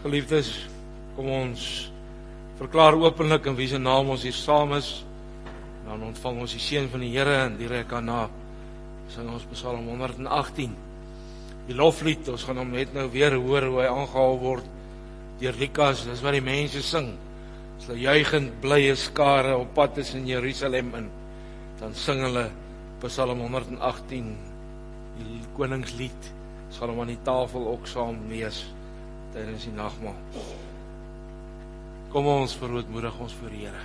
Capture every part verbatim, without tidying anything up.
Geliefdes, kom ons verklaar openlik in wie se naam ons hier saam is. Dan ontvang ons die seën van die Here en direk daarna sing ons Psalm honderd agtien. Die loflied, ons gaan hom net nou weer hoor hoe hy aangehaal word deur Lukas. Dis wat die mense sing. As hulle juigend blye skare op pad is in Jerusalem in, dan sing hulle Psalm honderd agtien, die koningslied. Ons gaan hom aan die tafel ook saam lees tydens die nagmaal. Kom ons verootmoedig ons voor die Here.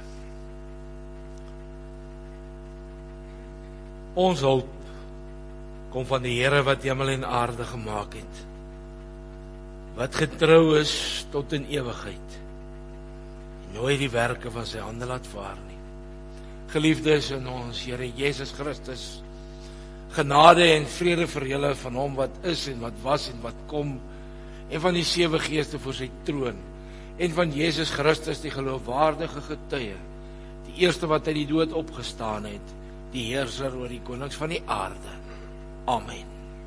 Ons hulp kom van die Here wat hemel en aarde gemaak het, wat getrou is tot in ewigheid, en nooit die werke van sy hande laat vaar nie. Geliefdes in ons Here Jesus Christus, genade en vrede vir julle van hom wat is en wat was en wat kom, en van die sewe geeste voor sy troon, en van Jesus Christus die geloofwaardige getuie, die eerste wat uit die dood opgestaan het, die heerser oor die konings van die aarde. Amen.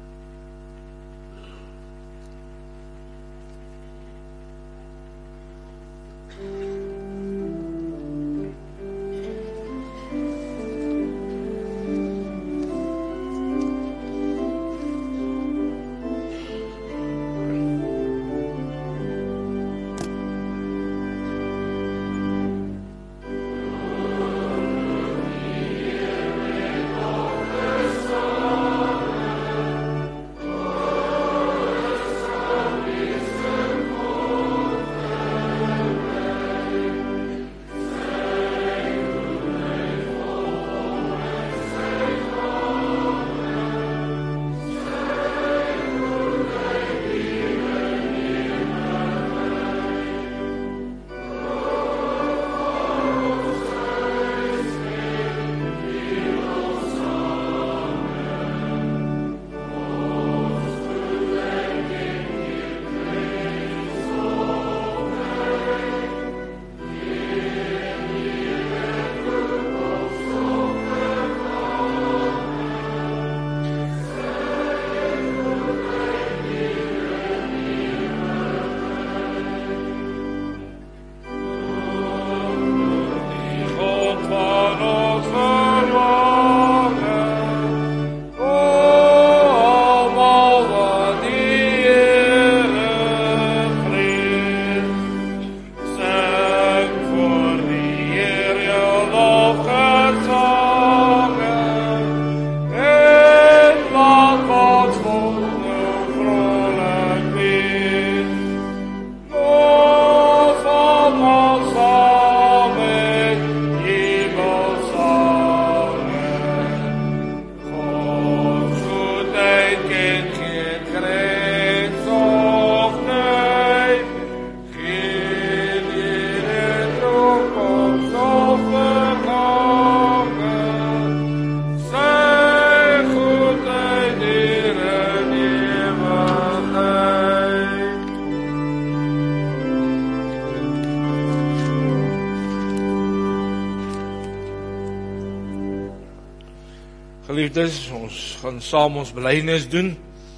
Geliefdes, ons gaan saam ons belydenis doen.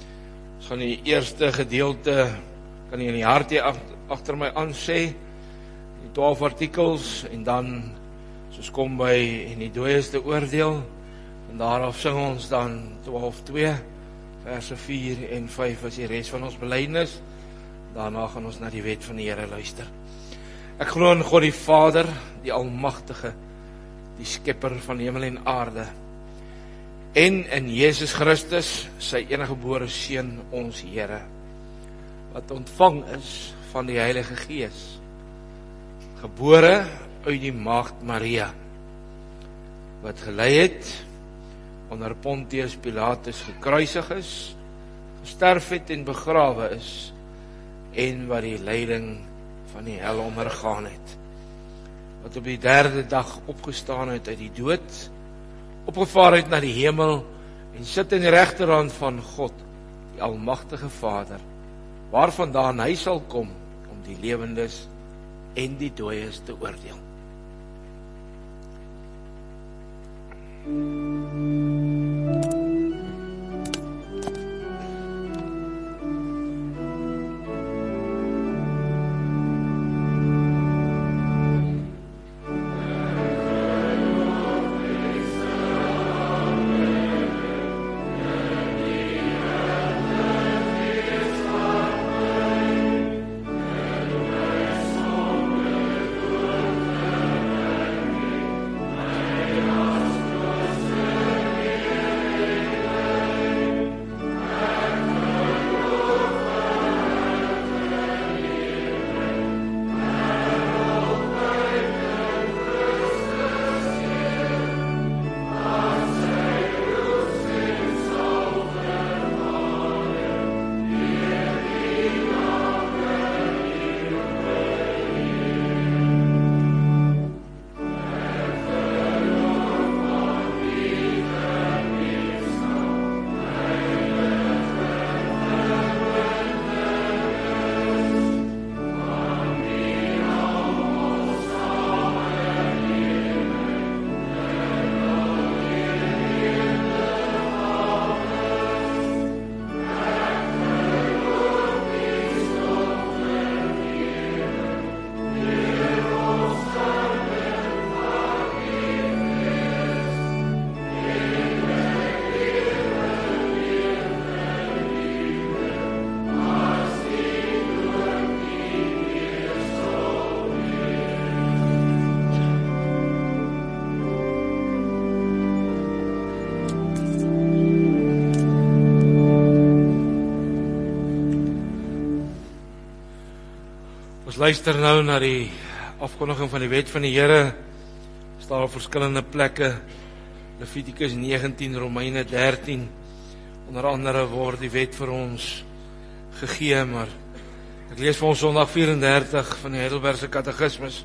Ons gaan die eerste gedeelte, kan jy in die hart hier agter my aan sê, die twaalf artikels, en dan, soos kom by, en die dooies te oordeel, en daaraf sing ons dan twaalf twee, verse vier en vyf, as die res van ons belydenis. Daarna gaan ons na die wet van die Here luister. Ek glo in God die Vader, die Almagtige, die Skepper van hemel en aarde, en in Jesus Christus, sy enige gebore Seun, ons Here, wat ontvang is van die Heilige Gees, gebore uit die maagd Maria, wat gelei het, onder Pontius Pilatus gekruisig is, gesterf het en begrawe is, en wat die lyding van die hel ondergaan het, wat op die derde dag opgestaan het uit die dood, opgevaar het na die hemel, en sit in die regterhand van God, die Almagtige Vader, waarvandaan hy sal kom, om die lewendes en die dooies te oordeel. Ons luister nou na die afkondiging van die wet van die Here. Staan op verskillende plekke. Levitikus negentien, Romeine dertien. Onder andere word die wet vir ons gegee, maar ek lees vir ons Sondag vyf en dertig van die Heidelbergse Katekismus.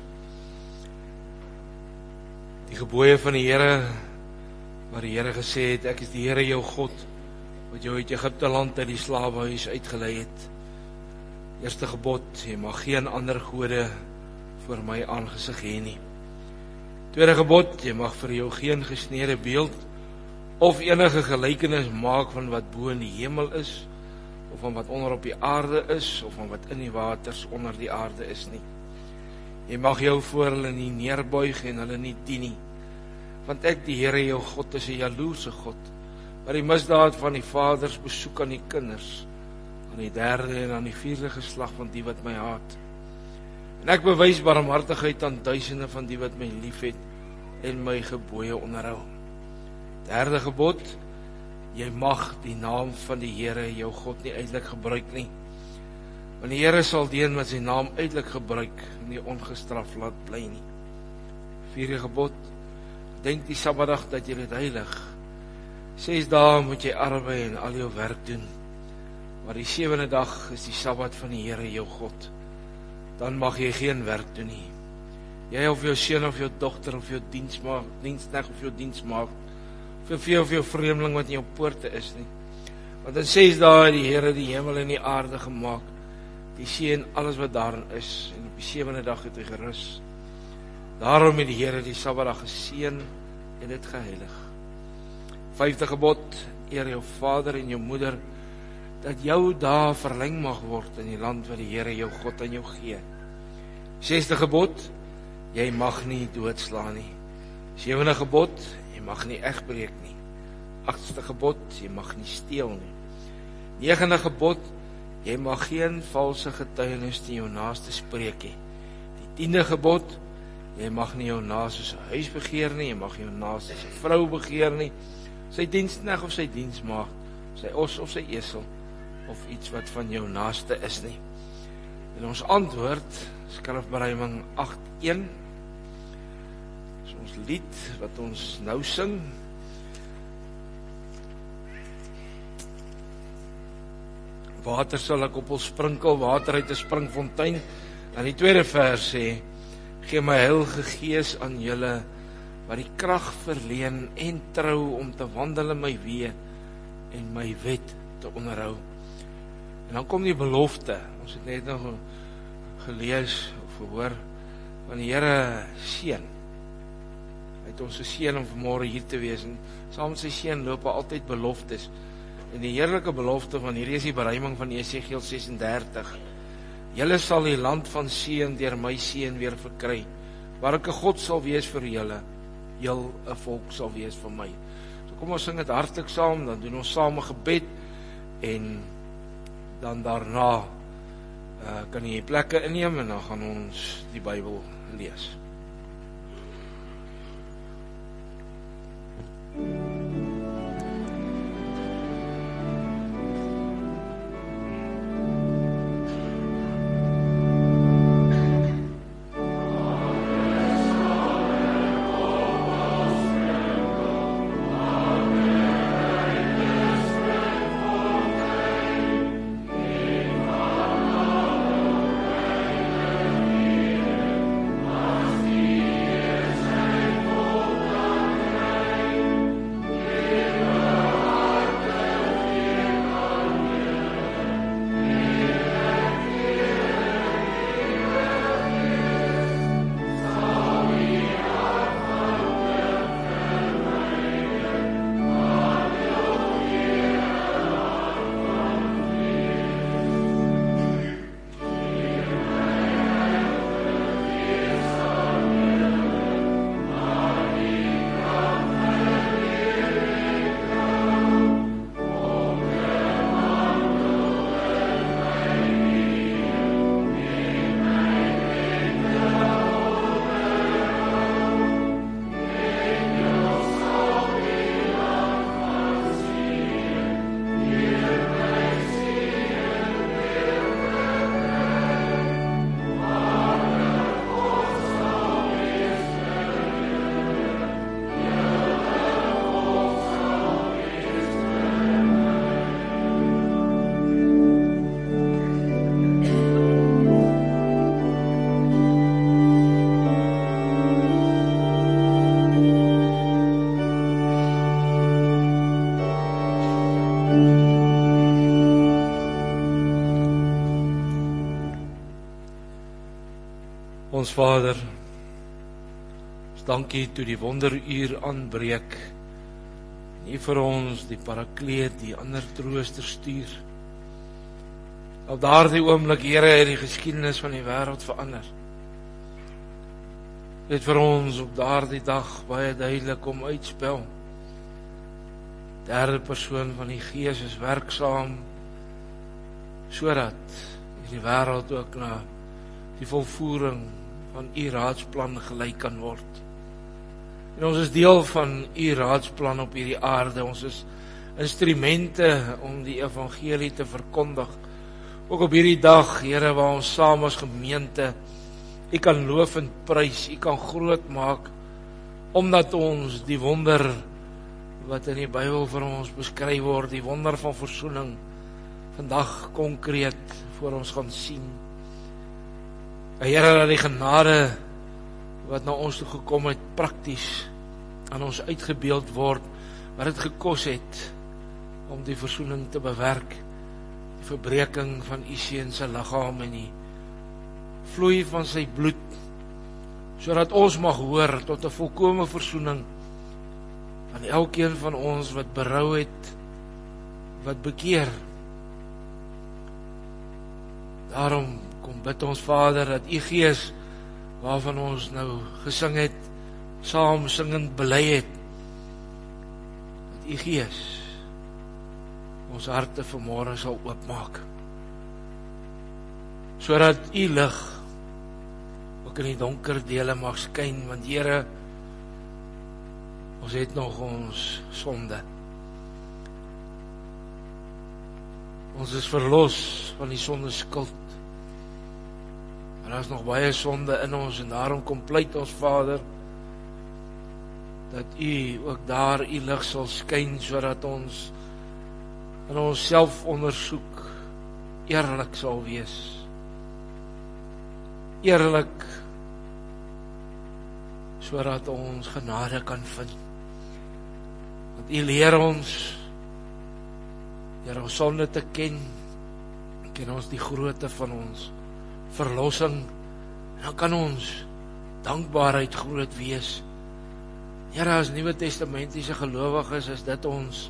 Die gebooie van die Here, waar die Here gesê het, ek is die Here jou God, wat jou uit Egipte land uit die slawehuis uitgelei het. Eerste gebod, jy mag geen ander gode voor my aangesig hê nie. Tweede gebod, jy mag vir jou geen gesnede beeld of enige gelykenis maak van wat bo in die hemel is, of van wat onder op die aarde is, of van wat in die waters onder die aarde is nie. Jy mag jou voor hulle nie neerbuig en hulle nie dien nie, want ek die Here jou God is 'n jaloerse God, wat die misdaad van die vaders besoek aan die kinders, aan die derde en aan die vierde geslag van die wat my haat. En ek bewys barmhartigheid aan duisende van die wat my liefhet en my gebooie onderhou. Derde gebod, jy mag die naam van die Here jou God nie uitelik gebruik nie, want die Here sal die een wat sy naam uitelik gebruik nie ongestraf laat bly nie. Vierde gebod, denk die Sabbatdag dat jy dit heilig. Ses dae moet jy arbei en al jou werk doen, maar die sewende dag is die Sabbat van die Here jou God. Dan mag jy geen werk doen nie. Jy of jou seun of jou dogter of jou diensmaagd, diensknegt of jou diensmaagd, of jou vee of jou vreemdeling wat in jou poorte is nie. Want in ses dae het die Here die hemel en die aarde gemaak, die see en alles wat daarin is, en op die sewende dag het hy gerus. Daarom het die Here die Sabbatdag geseën en dit geheilig. Vyfde gebod, eer jou vader en jou moeder, dat jou dae verleng mag word in die land wat die Here jou God aan jou gee. Sesde gebod, jy mag nie doodslaan nie. Sewende gebod, jy mag nie egbreek nie. Agste gebod, jy mag nie steel nie. Negende gebod, jy mag geen valse getuienis teen jou naaste spreek nie. Die tiende gebod, jy mag nie jou naaste se huis begeer nie, jy mag jou naaste se vrou begeer nie, sy diensknegt of sy diensmaagd, sy os of sy esel, of iets wat van jou naaste is nie. En ons antwoord, skrifberuiming agt een, is ons lied wat ons nou sing. Water sal ek op hul sprinkel, water uit 'n springfontein. En die tweede vers sê, gee my heilige gees aan julle, wat die krag verleen en trou om te wandel in my weë en my wet te onderhou. En dan kom die belofte, ons het net nog gelees of gehoor, van die Here seën. Hy het ons geseën om vanmôre hier te wees, en saam met sy seën loop altyd beloftes. En die heerlike belofte van hierdie is die beruiming van Jesegiel ses en dertig. Julle sal die land van seën deur my seën weer verkry, waar ek 'n God sal wees vir julle, jul 'n volk sal wees vir my. So kom ons sing dit hartlik saam, dan doen ons saam 'n gebed, en dan daarna uh, kan jy plekke inneem, en dan gaan ons die Bybel lees. Amen. Ons Vader, ons dankie toe die wonderuur aanbreek, en U vir ons die Parakleet, die ander trooster stuur. Op daardie oomblik, Here, het die geskiedenis van die wêreld verander. U het vir ons op daardie dag baie duidelik kom uitspel. Derde persoon van die Gees is werksaam, sodat die wêreld ook na die volvoering van U raadsplan gelyk kan word. En ons is deel van U raadsplan op hierdie aarde. Ons is instrumente om die evangelie te verkondig. Ook op hierdie dag, Here, waar ons saam as gemeente U kan loof en prys, U kan groot maak, omdat ons die wonder wat in die Bybel vir ons beskryf word, die wonder van versoening, vandag konkreet voor ons gaan sien. Here, dat die genade wat na ons toe gekom het, prakties aan ons uitgebeeld word, wat het gekos het om die versoening te bewerk, die verbreking van U Seun se liggaam en die vloei van sy bloed, sodat ons mag hoor tot 'n volkomme versoening van elkeen van ons wat berou het, wat bekeer. Daarom kom bid ons Vader dat U Gees, waarvan ons nou gesing het, saam singend bely het, dat U Gees ons harte vanmôre sal oopmaak, sodat U lig ook in die donker dele mag skyn, want Here, ons het nog ons sonde. Ons is verlos van die sonde skuld. Maar daar is nog baie sonde in ons, en daarom kom pleit ons Vader, dat U ook daar U lig sal skyn, sodat ons in ons self ondersoek eerlik sal wees. Eerlik, sodat ons genade kan vind. Want U leer ons, deur ons sonde te ken, ken ons die grootte van ons verlossing, en dan kan ons dankbaarheid groot wees. Here, as Nuwe Testamentiese gelowiges, is dit ons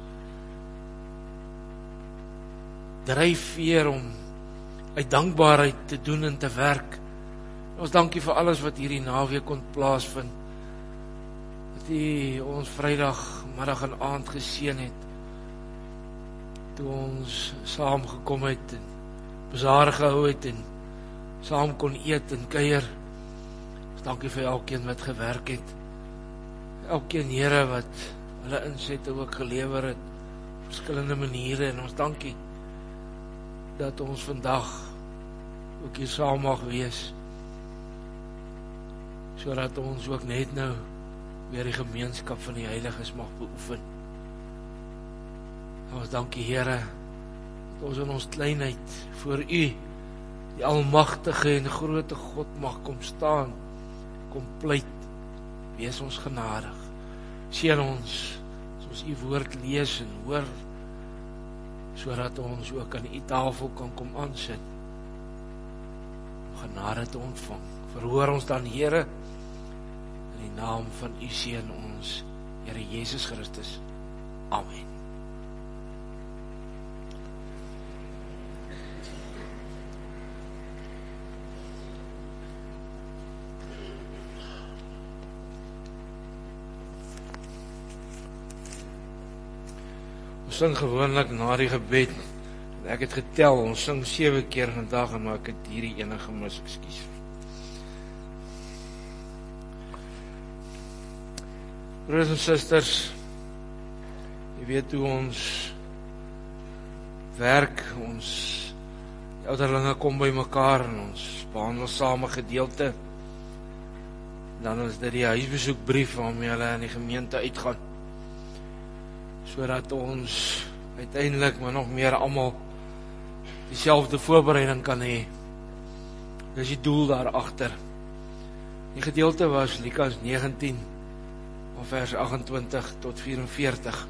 dryfveer om uit dankbaarheid te doen en te werk. Ons dankie vir alles wat hierdie naweek kon plaasvind, dat U ons Vrydag middag en aand geseën het, toe ons saam gekom het en bazaar gehou het en saam kon eet en kuier. Ons dankie vir elkeen wat gewerk het, elkeen Here wat hulle insette ook gelewer het, verskillende maniere, en ons dankie dat ons vandag ook hier saam mag wees, sodat ons ook net nou weer die gemeenskap van die heiliges mag beoefen. En ons dankie Here, dat ons in ons kleinheid voor U, die almagtige en grote God, mag kom staan, kom pleit, wees ons genadig. Seën ons, as ons U woord lees en hoor, sodat ons ook aan U tafel kan kom aansit, om genade te ontvang. Verhoor ons dan, Here, in die naam van U Seun, ons Here Jesus Christus. Amen. Ons sing gewoonlik na die gebed, ek het getel, ons sing sewe keer in 'n dag, en maar ek het hierdie ene gemis, ekskuus. Broers en susters, jy weet hoe ons werk, ons ouderlinge kom by mekaar en ons behandel same gedeelte. Dan is dit die huisbesoekbrief waarmee hulle in die gemeente uitgaan, sodat ons uiteindelik maar nog meer almal dieselfde voorbereiding kan hê. Dis die doel daar agter. Die gedeelte was Lukas negentien, vers agt-en-twintig tot vyf-en-veertig.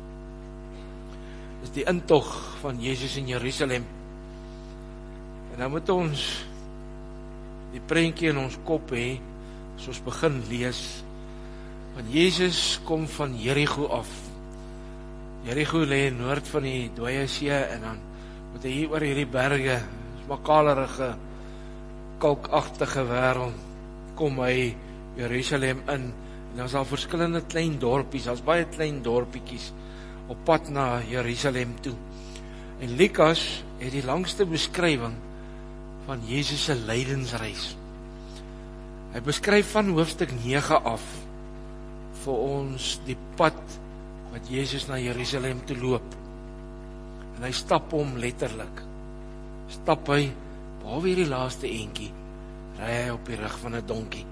Dis die intog van Jesus in Jerusalem. En nou moet ons die prentjie in ons kop hê, as ons begin lees, want Jesus kom van Jerigo af. Jerigo lê noord van die Dooie See, en dan moet hy hier oor hierdie berge, is makalerige, kalkagtige wêreld, kom hy Jerusalem in, en dan is daar verskillende klein dorpies, daar's baie klein dorpietjies, op pad na Jerusalem toe. En Lukas het die langste beskrywing van Jesus se lydensreis. Hy beskryf van hoofstuk nege af vir ons die pad wat Jesus na Jerusalem toe loop. En hy stap hom letterlik. Stap hy, behalwe hierdie laaste eentjie, ry hy op die rug van 'n donkie.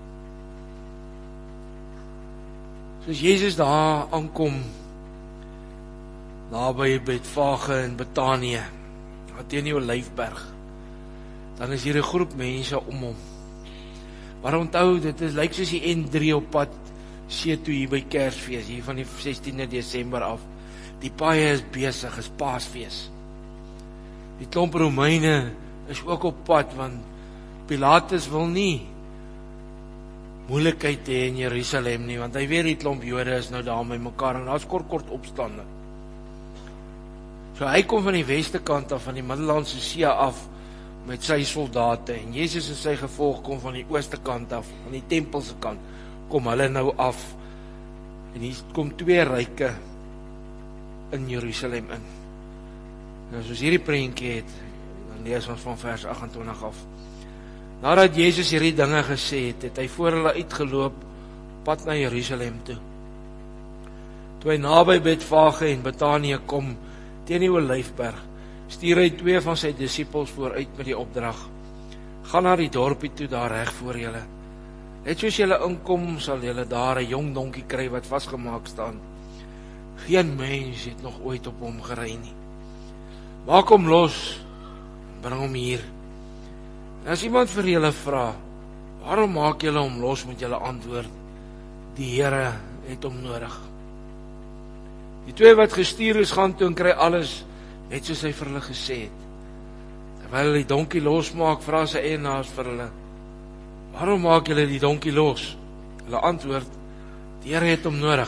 Soos Jesus daar aankom, naby Betfage in Betanië, teen die Olyfberg, dan is hier 'n groep mense om hom. Maar onthou, dit is lyk soos die N drie op pad see toe hier by Kersfees, hier van die sestiende Desember af. Die paaie is besig, is Paasfees. Die klomp Romeine is ook op pad, want Pilatus wil nie moeilikheid hê in Jerusalem nie, want hy weet die klomp Jode is nou daar met mekaar, en daar's kort kort opstande. So hy kom van die weste kant af, van die Middellandse See af, met sy soldate, en Jesus en sy gevolg kom van die ooste kant af, van die tempelse kant, kom hulle nou af, en hier kom twee ryke in Jerusalem in. En as ons hierdie prentjie het, dan lees ons van vers agt en twintig af. Nadat Jesus hierdie dinge gesê het, het hy voor hulle uitgeloop, pad na Jerusalem toe. Toe hy naby Betfage en Betanië kom, teen die Olyfberg, stuur hy twee van sy disippels vooruit met die opdrag: gaan na die dorpie toe daar reg voor julle. Net soos julle inkom, sal julle daar 'n jong donkie kry wat vasgemaak staan. Geen mens het nog ooit op hom gery nie. Maak hom los, bring hom hier. En as iemand vir julle vra, waarom maak julle hom los, moet julle antwoord: die Here het hom nodig. Die twee wat gestuur is, gaan toe en kry alles net soos hy vir hulle gesê het. Terwyl hulle die donkie losmaak, vra sy eienaars vir hulle: waarom maak julle die donkie los? Hulle antwoord: die Here het hom nodig.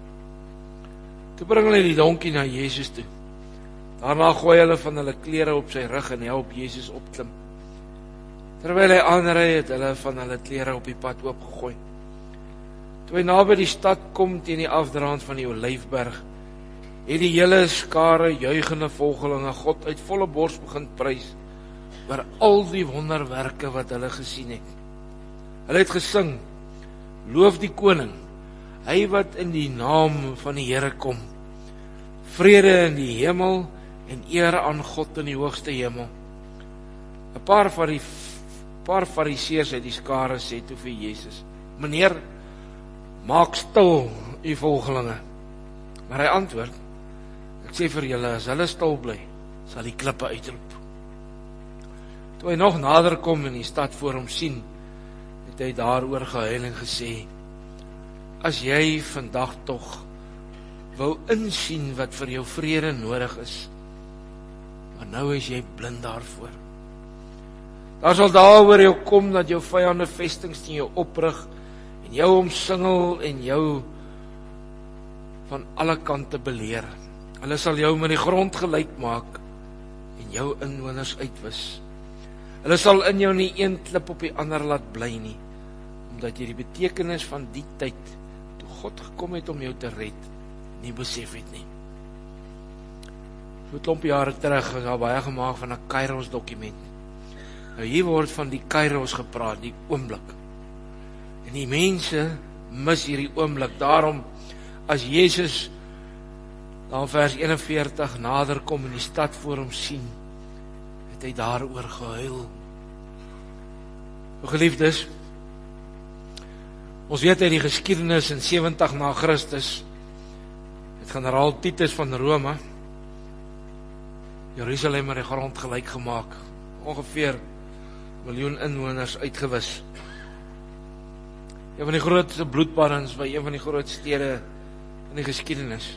Toe bring hulle die donkie na Jesus toe. Daarna gooi hulle van hulle klere op sy rug en help Jesus opklim. Terwyl hy aanry, het hulle van hulle klere op die pad oopgegooi. Toe hy naby die stad kom, teen die afdraand van die Olyfberg, het die hele skare juigende volgelinge God uit volle bors begin prys oor al die wonderwerke wat hulle gesien het. Hulle het gesing: loof die koning, hy wat in die naam van die Here kom. Vrede in die hemel en eer aan God in die hoogste hemel. 'n Paar van die paar fariseërs uit die skare sê toe vir Jesus: meneer, maak stil u volgelinge. Maar hy antwoord: ek sê vir julle, as hulle stil bly, sal die klippe uitroep. Toe hy nog nader kom en die stad voor hom sien, het hy daaroor gehuil en gesê: as jy vandag tog wou insien wat vir jou vrede nodig is, maar nou is jy blind daarvoor. Daar sal dae oor jou kom dat jou vyande vestings teen jou oprig en jou omsingel en jou van alle kante beleer. Hulle sal jou met die grond gelyk maak en jou inwoners uitwis. Hulle sal in jou nie een klip op die ander laat bly nie, omdat jy die betekenis van die tyd, toe God gekom het om jou te red, nie besef het nie. So 'n klomp jare terug is daar baie gemaak van 'n Kairos dokument. Nou hier word van die Kairos gepraat, die oomblik. En die mense mis hierdie oomblik. Daarom, as Jesus dan vers eenenveertig nader kom en die stad voor hom sien, het hy daaroor gehuil. Geliefdes, ons weet uit die geskiedenis in sewentig na Christus, het generaal Titus van Rome Jerusalem met die grond gelyk gemaak, ongeveer miljoen inwoners uitgewis. Een van die grootste bloedbaddens by een van die grootste stede in die geskiedenis.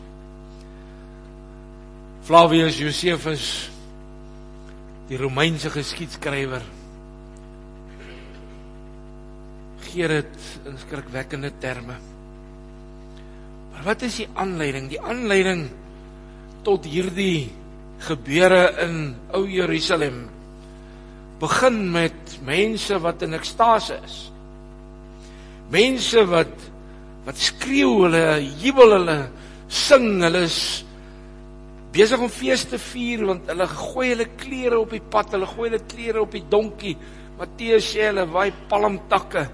Flavius Josephus, die Romeinse geskiedskrywer, gee dit in skrikwekkende terme. Maar wat is die aanleiding? Die aanleiding tot hierdie gebeure in Ou Jerusalem begin met mense wat in ekstase is. Mense wat wat skreeu, hulle jubel, hulle sing, hulle is besig om fees te vier, want hulle gooi hulle klere op die pad, hulle gooi hulle klere op die donkie. Matteus sê hulle waai palmtakke.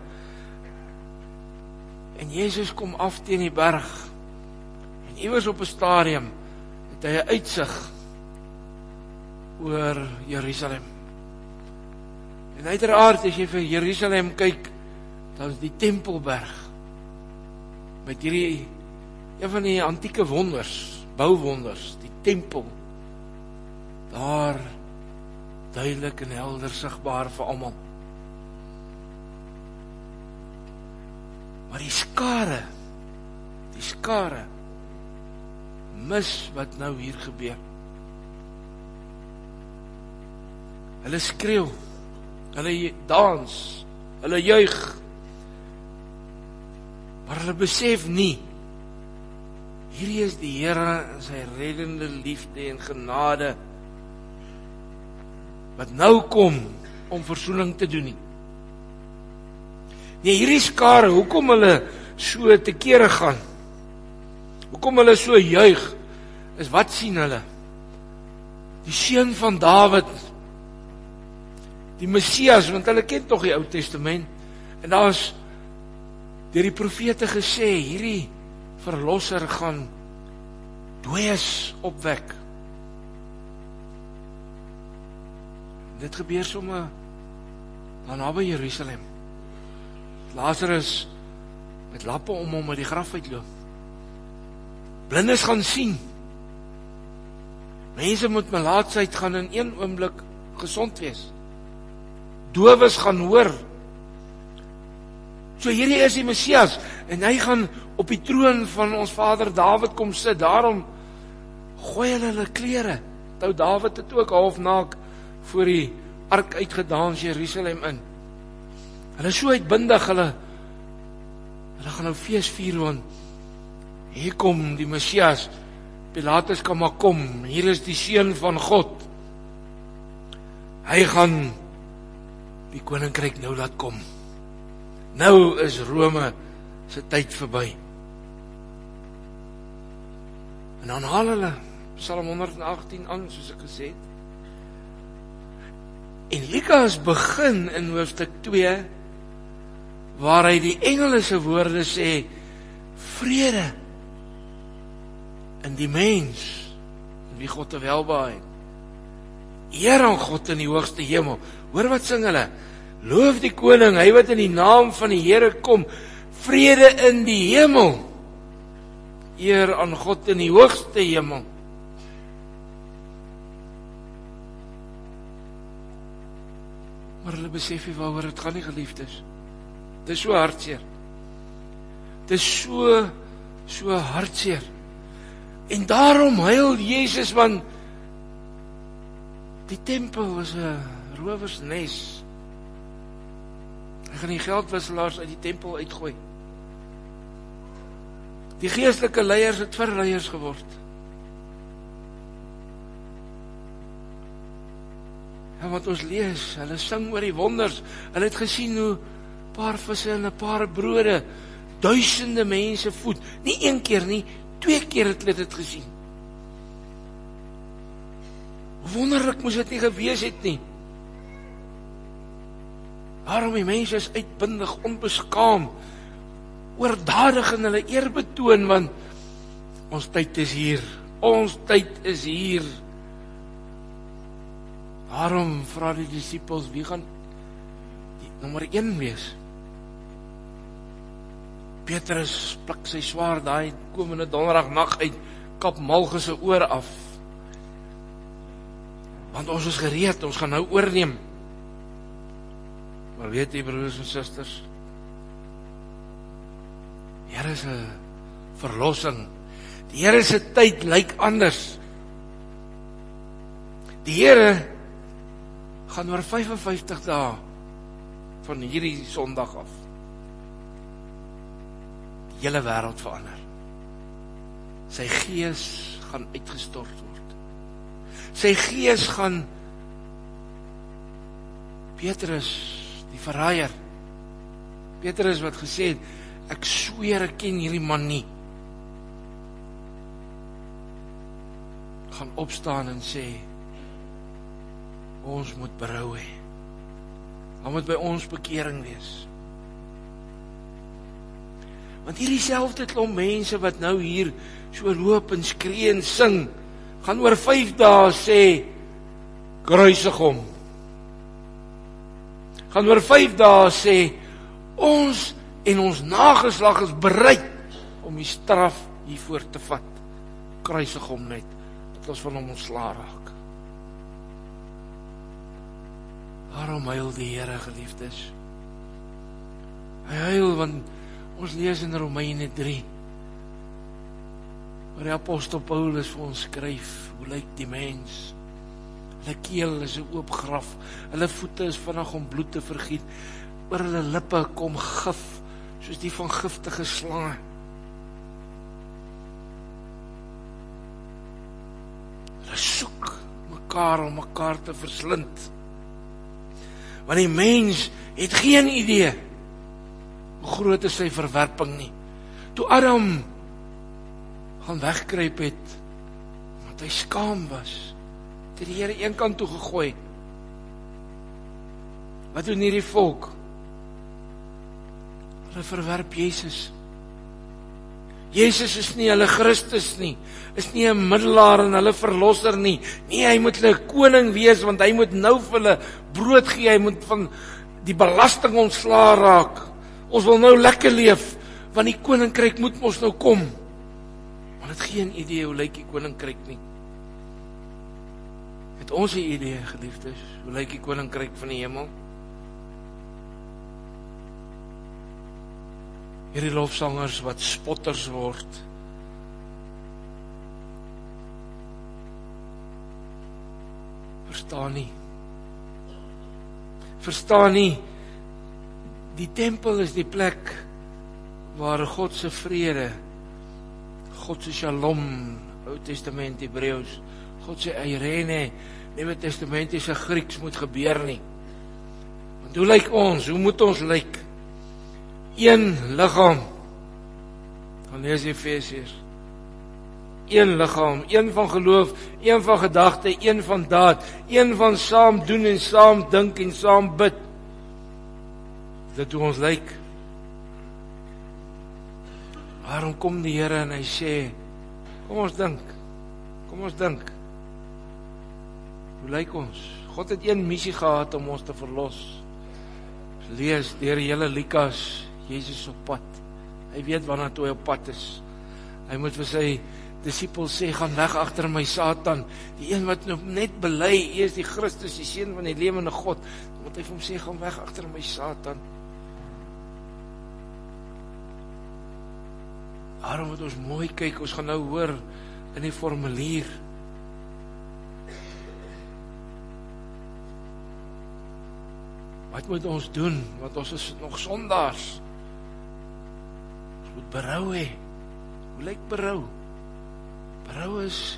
En Jesus kom af teen die berg. En iewers op 'n stadium het hy 'n uitsig oor Jerusalem. En uiteraard as jy vir Jerusalem kyk, dan is die Tempelberg met hierdie een van die antieke wonders, bouwonders, die tempel, daar duidelik en helder sigbaar vir almal. Maar die skare, die skare mis wat nou hier gebeur. Hulle skreeu, hulle dans, hulle juig, maar hulle besef nie, hierdie is die Here en sy reddende liefde en genade, wat nou kom om versoening te doen nie. Nee, hierdie skare, hoekom hulle so te kere gaan, hoekom hulle so juig, is wat sien hulle? Die seun van Dawid, die Messias, want hulle ken tog die Ou Testament, en daar is deur die profete gesê, hierdie verlosser gaan dooies opwek. Dit gebeur sommer daar naby Jerusalem. Lazarus met lappe om hom uit die graf uitloop. Blindes gaan sien. Mense met melaatsheid gaan in een oomblik gesond wees. Dowes gaan hoor. So hierdie is die Messias, en hy gaan op die troon van ons vader Dawid kom sit, daarom gooi hulle hulle klere. Toe Dawid het ook half naak voor die ark uitgedans Jerusalem in. Hulle is so uitbundig, hulle, hulle gaan nou fees vier, want hier kom die Messias, Pilatus kan maar kom, hier is die seun van God. Hy gaan die koninkryk nou laat kom. Nou is Rome se tyd verby. En dan haal hulle Psalm honderd agttien aan, soos ek gesê het. En Lukas begin in hoofstuk twee, waar hy die engele se woorde sê, vrede in die mens, in wie God te welbehaag het. Eer aan God in die hoogste hemel. Hoor wat sing hulle? Loof die koning, hy wat in die naam van die Here kom, vrede in die hemel. Eer aan God in die hoogste hemel. Maar hulle besef nie waaroor dit gaan nie, geliefdes. Dit is so hartseer. Dit is so, so hartseer. En daarom huil Jezus, want die tempel is 'n rowersnes. Hy gaan die geldwisselaars uit die tempel uitgooi. Die geestelike leiers het verleiers geword. En wat ons lees, hulle sing oor die wonders. Hulle het gesien hoe 'n paar visse en 'n paar brode duisende mense voed. Nie een keer nie, twee keer het hulle dit gesien. Wonderlik moes dit nie gewees het nie. Waarom die mense is uitbundig, onbeskaam, oordadig in hulle eer betoon, want ons tyd is hier. Ons tyd is hier. Waarom vra die disippels, wie gaan die nommer een wees? Petrus pluk sy swaard daai komende donderdag nag uit, kap Malchus se oor af. Want ons is gereed, ons gaan nou oorneem. Maar weet jy, broers en susters, die Here se verlossing, die Here se tyd lyk anders. Die Here gaan oor vyf en vyftig dae van hierdie Sondag af hele wêreld verander. Sy gees gaan uitgestort word. Sy gees gaan Petrus, die verraaier, Petrus wat gesê het, ek sweer ek ken hierdie man nie, gaan opstaan en sê, ons moet berou hê. Daar moet by ons bekering wees. Want hierdie selfde klomp mense wat nou hier so loop en skree en sing, gaan oor vyf dae sê, kruisig hom. Gaan oor vyf dae sê, ons en ons nageslag is bereid om die straf hiervoor te vat. Kruisig hom net, dat ons van hom ontslae raak. Waarom huil die Here, geliefdes? Hy huil want ons lees in Romeine drie, waar die apostel Paulus vir ons skryf, hoe lyk die mens? Hulle keel is 'n oop graf, hulle voete is vinnig om bloed te vergiet, oor hulle lippe kom gif, soos die van giftige slange. Hulle soek mekaar om mekaar te verslind. Want die mens het geen idee hoe groot is sy verwerping nie. Toe Adam gaan wegkruip het, want hy skaam was, het die Here een kant toe gegooi. Wat doen hierdie volk? Hulle verwerp Jesus. Jesus is nie hulle Christus nie, is nie 'n middelaar en hulle verlosser nie. Nee, hy moet hulle koning wees, want hy moet nou vir hulle brood gee, hy moet van die belasting ontslae raak. Ons wil nou lekker leef, want die koninkryk moet ons nou kom. Maar het geen idee hoe lyk die koninkryk nie. Het ons 'n idee, geliefdes, hoe lyk die koninkryk van die hemel? Hierdie lofsangers wat spotters word, verstaan nie. Verstaan nie, die tempel is die plek waar God se vrede, God se shalom, Ou Testament Hebreëus, God se eirene, Nuwe Testamentiese Grieks moet gebeur nie. Want hoe lyk ons? Hoe moet ons lyk? Een liggaam. Dan lees Efesiërs. Een liggaam, een van geloof, een van gedagte, een van daad, een van saam doen en saam dink en saam bid. Dit hoe ons lyk. Waarom kom die Here en hy sê, kom ons dink, kom ons dink. Hoe lyk ons? God het een missie gehad om ons te verlos. Lees deur die hele Lukas, Jesus op pad. Hy weet wanneer toe hy op pad is. Hy moet vir sy disippels sê, gaan weg agter my Satan. Die een wat nou net bely, hy is die Christus, die seun van die lewende God. Dan moet hy vir hom sê, gaan weg agter my Satan. Daarom moet ons mooi kyk, ons gaan nou hoor in die formulier. Wat moet ons doen? Want ons is nog sondaars. Ons moet berou hê. Hoe lyk berou? Berou is,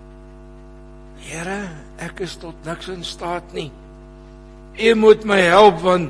Here, ek is tot niks in staat nie. U moet my help, want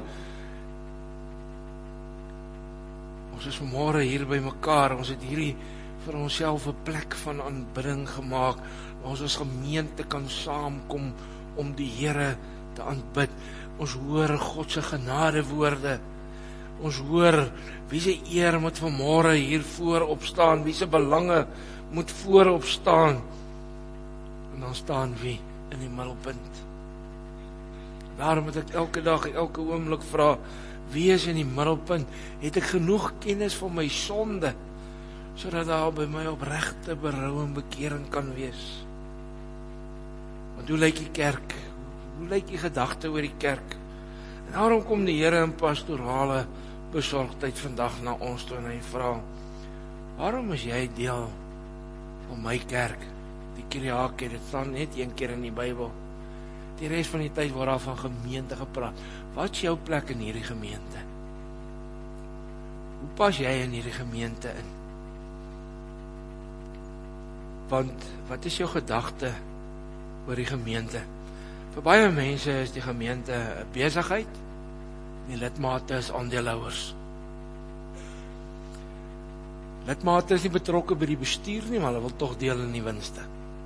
ons is vanmôre hier by mekaar. Ons het hierdie vir onsself 'n plek van aanbidding gemaak, waar ons as gemeente kan saamkom om die Here te aanbid. Ons hoor God se genadewoorde. Ons hoor wie se eer moet vanmôre hier voorop staan, wie se belange moet voorop staan. En dan staan wie in die middelpunt. Daarom moet ek elke dag, elke oomblik vra, wie is in die middelpunt? Het ek genoeg kennis van my sonde, sodat daar by my opregte berou en bekering kan wees? Want hoe lyk die kerk? Hoe lyk die gedagte oor die kerk? En daarom kom die Here in pastorale besorgdheid vandag na ons toe en hy vra, waarom is jy deel van my kerk? Die Kiriake, dit staan net een keer in die Bybel. Die res van die tyd word daar van gemeente gepraat. Wat is jou plek in hierdie gemeente? Hoe pas jy in hierdie gemeente in? Want, wat is jou gedagte oor die gemeente? Vir baie mense is die gemeente 'n besigheid, en die lidmate is aandeelhouers. Lidmate is nie betrokke by die bestuur nie, maar hulle wil tog deel in die winste.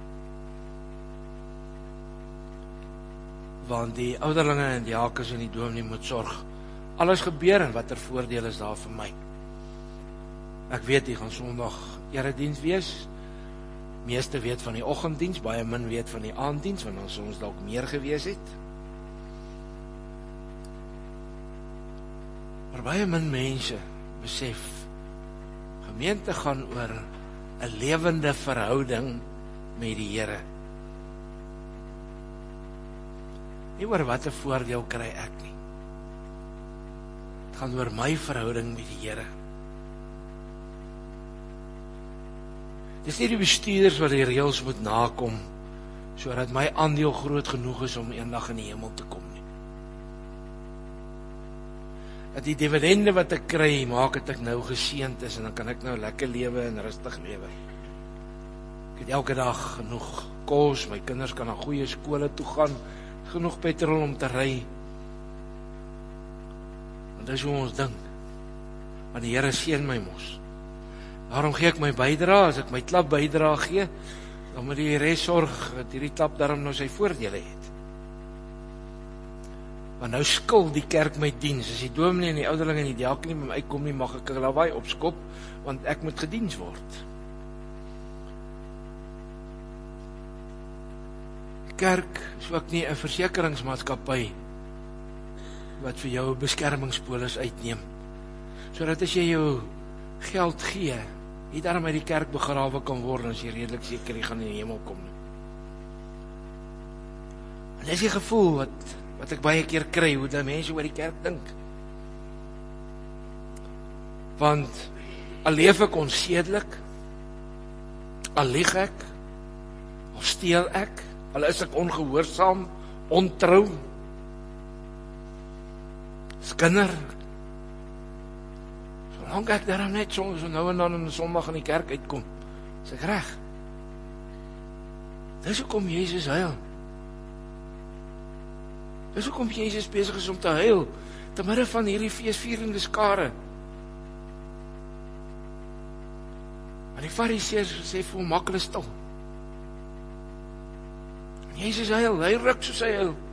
Want die ouderlinge en diakens en die dominee moet sorg. Alles gebeur en watter voordeel is daar vir my? Ek weet, die gaan Sondag erediens wees. Meeste weet van die oggenddiens, baie min weet van die aanddiens, want dan sou ons dalk meer gewees het. Maar baie min mense besef, gemeente gaan oor 'n lewende verhouding met die Here. Nie oor wat 'n voordeel kry ek nie. Dit gaan oor my verhouding met die Here. Dis nie die bestuurders wat die reëls moet nakom, sodat my aandeel groot genoeg is om eendag in die hemel te kom nie. Dat die dividende wat ek kry, maak het ek nou geseënd is, en dan kan ek nou lekker lewe en rustig lewe. Ek het elke dag genoeg kos, my kinders kan na goeie skole toe gaan, genoeg petrol om te ry. En dis hoe ons dink. Maar die Here seën my mos. Daarom gee ek my bydra, as ek my klap bydra gee, dan moet die res sorg, dat hierdie klap daarom nou sy voordele het. Want nou skil die kerk my diens, as die dominee en die ouderling en die diaken nie by my kom nie, mag ek 'n lawaai opskop, want ek moet gediens word. Die kerk is ook nie 'n versekeringsmaatskappy, wat vir jou 'n beskermingspolis uitneem, sodat as jy jou geld gee, jy daarom uit die kerk begrawe kan word, as jy redelik seker jy gaan in die hemel kom. En dis die gevoel wat, wat ek baie keer kry, hoe die mense oor die kerk dink. Want, al leef ek onsedelik, al lieg ek, al steel ek, al is ek ongehoorsaam, ontrou, skinder, solang ek daarom net so, so nou en dan in die Sondag in die kerk uitkom, is ek reg. Dis hoekom Jesus huil. Dis hoekom Jesus besig is om te huil, te midde van hierdie feesvierende skare. En die Fariseërs sê vir hom, maak hulle stil. En Jesus huil, hy ruk soos hy huil.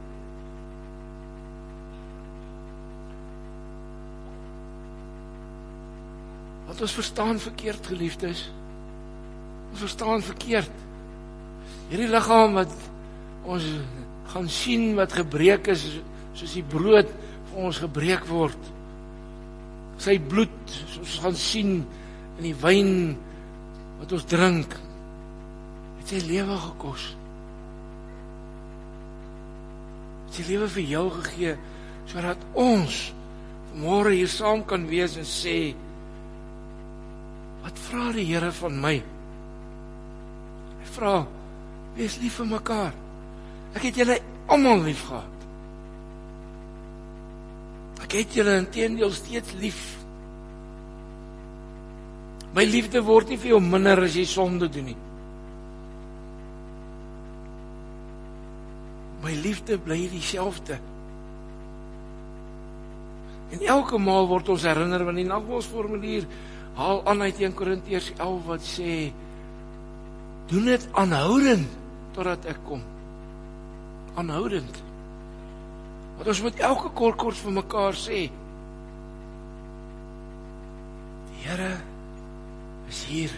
Want ons verstaan verkeerd, geliefdes. Ons verstaan verkeerd. Hierdie liggaam wat ons gaan sien wat gebreek is, soos die brood vir ons gebreek word. Sy bloed, soos ons gaan sien in die wyn wat ons drink, het sy lewe gekos. Het sy lewe vir jou gegee, sodat ons vanmôre hier saam kan wees en sê, wat vra die Here van my? Hy vra, wees lief vir mekaar. Ek het julle almal lief gehad. Ek het julle inteendeel steeds lief. My liefde word nie vir jou minder as jy sonde doen nie. My liefde bly dieselfde. En elke maal word ons herinner, want die nagwaarsformulier haal aan uit een Korintiërs elf wat sê, doen dit aanhoudend totdat ek kom. Aanhoudend. Want ons moet elke kort kort vir mekaar sê, die Here is hier.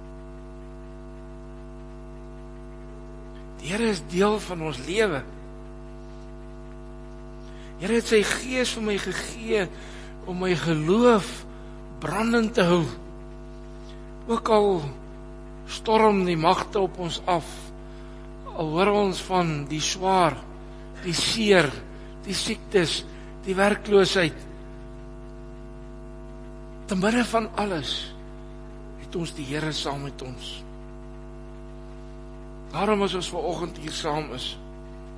Die Here is deel van ons lewe. Die Here het sy gees vir my gegee om my geloof brandend te hou. Ook al storm die magte op ons af, al hoor ons van die swaar, die seer, die siektes, die werkloosheid. Te midde van alles het ons die Here saam met ons. Daarom as ons vanoggend hier saam is,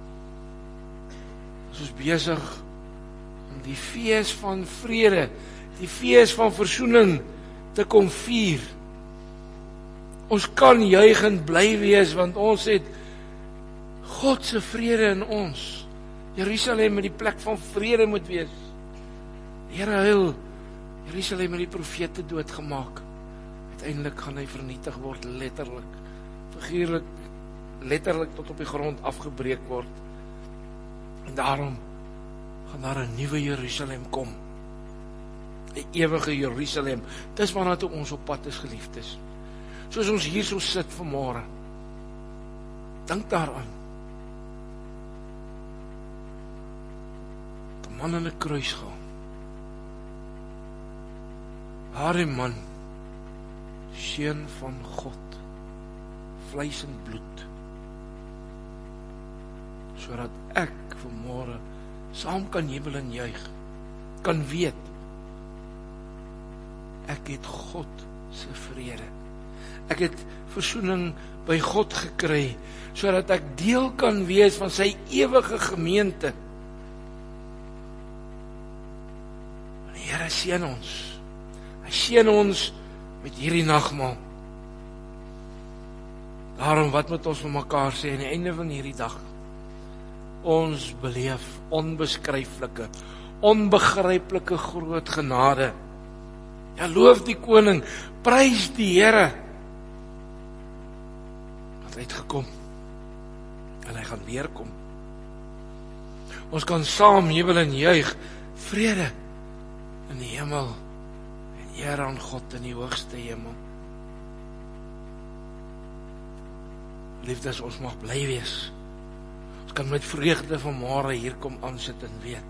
is ons besig om die fees van vrede, die fees van versoening te kom vier. Ons kan juigend bly wees, want ons het God se vrede in ons. Jerusalem met die plek van vrede moet wees. Die Here huil, Jerusalem het die profete doodgemaak. Uiteindelik gaan hy vernietig word, letterlik. Figuurlik, letterlik tot op die grond afgebreek word. En daarom gaan daar 'n nuwe Jerusalem kom. 'n Ewige Jerusalem. Dis waarna toe ons op pad is, geliefdes. Soos ons hier so sit vanmôre. Dink daaraan. 'n Man aan 'n kruis gaan. Daardie man, seun van God, vleis en bloed, sodat ek vanmôre saam kan jubel en juig, kan weet, ek het God se vrede. Ek het versoening by God gekry, sodat ek deel kan wees van sy ewige gemeente. Die Here seën ons. Hy seën ons met hierdie nagmaal. Daarom, wat moet ons vir mekaar sê aan die einde van hierdie dag? Ons beleef onbeskryflike, onbegryplike groot genade. Ja, loof die koning, prys die Here. Wat uitgekom en hy gaan weer kom. Ons kan saam jubel en juig, vrede in die hemel en eer aan God in die hoogste hemel. Liefdes, ons mag bly wees. Ons kan met vreugde vanmôre hier kom aansit en weet,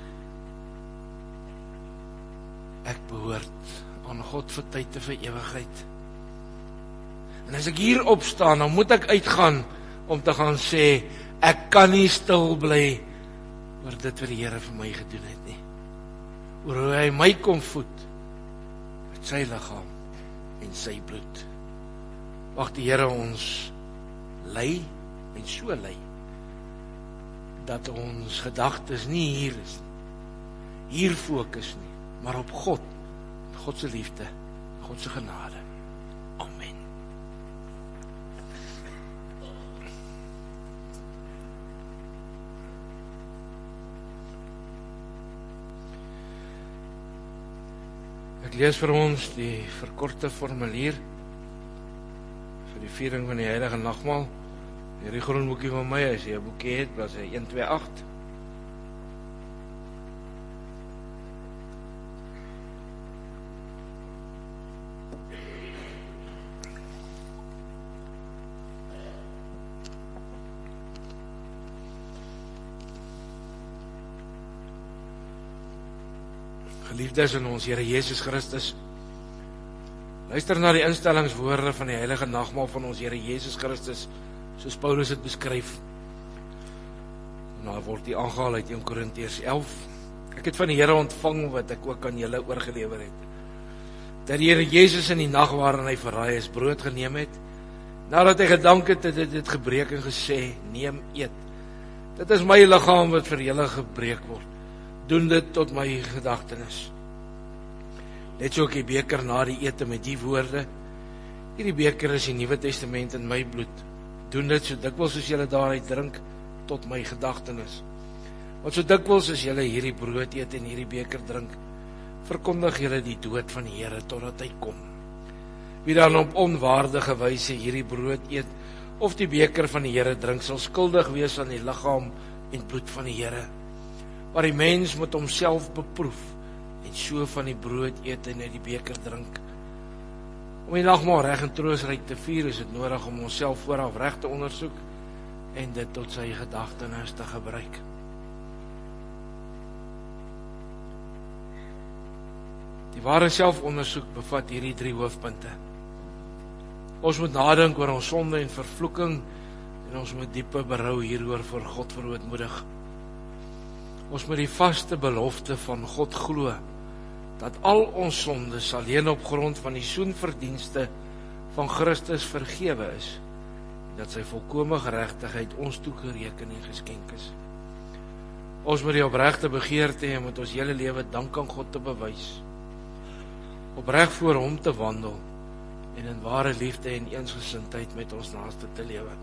ek behoort aan God vir tyd en vir ewigheid. En as ek hier opstaan, dan moet ek uitgaan om te gaan sê, ek kan nie stil bly oor dit wat die Here vir my gedoen het nie. Oor hoe hy my kom voed met sy liggaam en sy bloed. Mag die Here ons lei en so lei, dat ons gedagtes nie hier is, hier fokus nie, maar op God, God se liefde, God se genade. Amen. Ek lees vir ons die verkorte formulier vir die viering van die heilige nagmaal. Hierdie groen boekie van my, as jy 'n boekie het, bladsy een twee agt. Geliefdes in ons Here Jesus Christus, luister na die instellingswoorde van die heilige nagmaal van ons Here Jesus Christus, soos Paulus het beskryf. Nou word die aangehaal uit een Korintiërs elf. Ek het van die Here ontvang wat ek ook aan julle oorgelewer het. Dat die Here Jesus in die nag waarin hy verraai is, brood geneem het. Nadat hy gedank het, het hy dit gebreek en gesê, neem, eet. Dit is my liggaam wat vir julle gebreek word. Doen dit tot my gedagtenis. Net so ook die beker na die ete met die woorde, hierdie beker is die Nuwe Testament in my bloed. Doen dit so dikwels as julle daaruit drink, tot my gedagtenis. Want so dikwels as julle hierdie brood eet en hierdie beker drink, verkondig julle die dood van die Here totdat hy kom. Wie dan op onwaardige wyse hierdie brood eet, of die beker van die Here drink, sal skuldig wees aan die liggaam en bloed van die Here. Maar die mens moet homself beproef, en so van die brood eet en uit die beker drink. Om die nagmaal reg en troostryk te vier, is dit nodig om onsself vooraf reg te ondersoek en dit tot sy gedagtenis te gebruik. Die ware selfondersoek bevat hierdie drie hoofpunte. Ons moet nadink oor ons sonde en vervloeking, en ons moet diepe berou hieroor voor God verootmoedig. Ons moet die vaste belofte van God glo, dat al ons sondes alleen op grond van die soenverdienste van Christus vergewe is, en dat sy volkome geregtigheid ons toegereken en geskenk is. Ons moet die opregte begeerte hê om met ons hele lewe dank aan God te bewys. opreg voor hom te wandel en in ware liefde en eensgesindheid met ons naaste te lewe.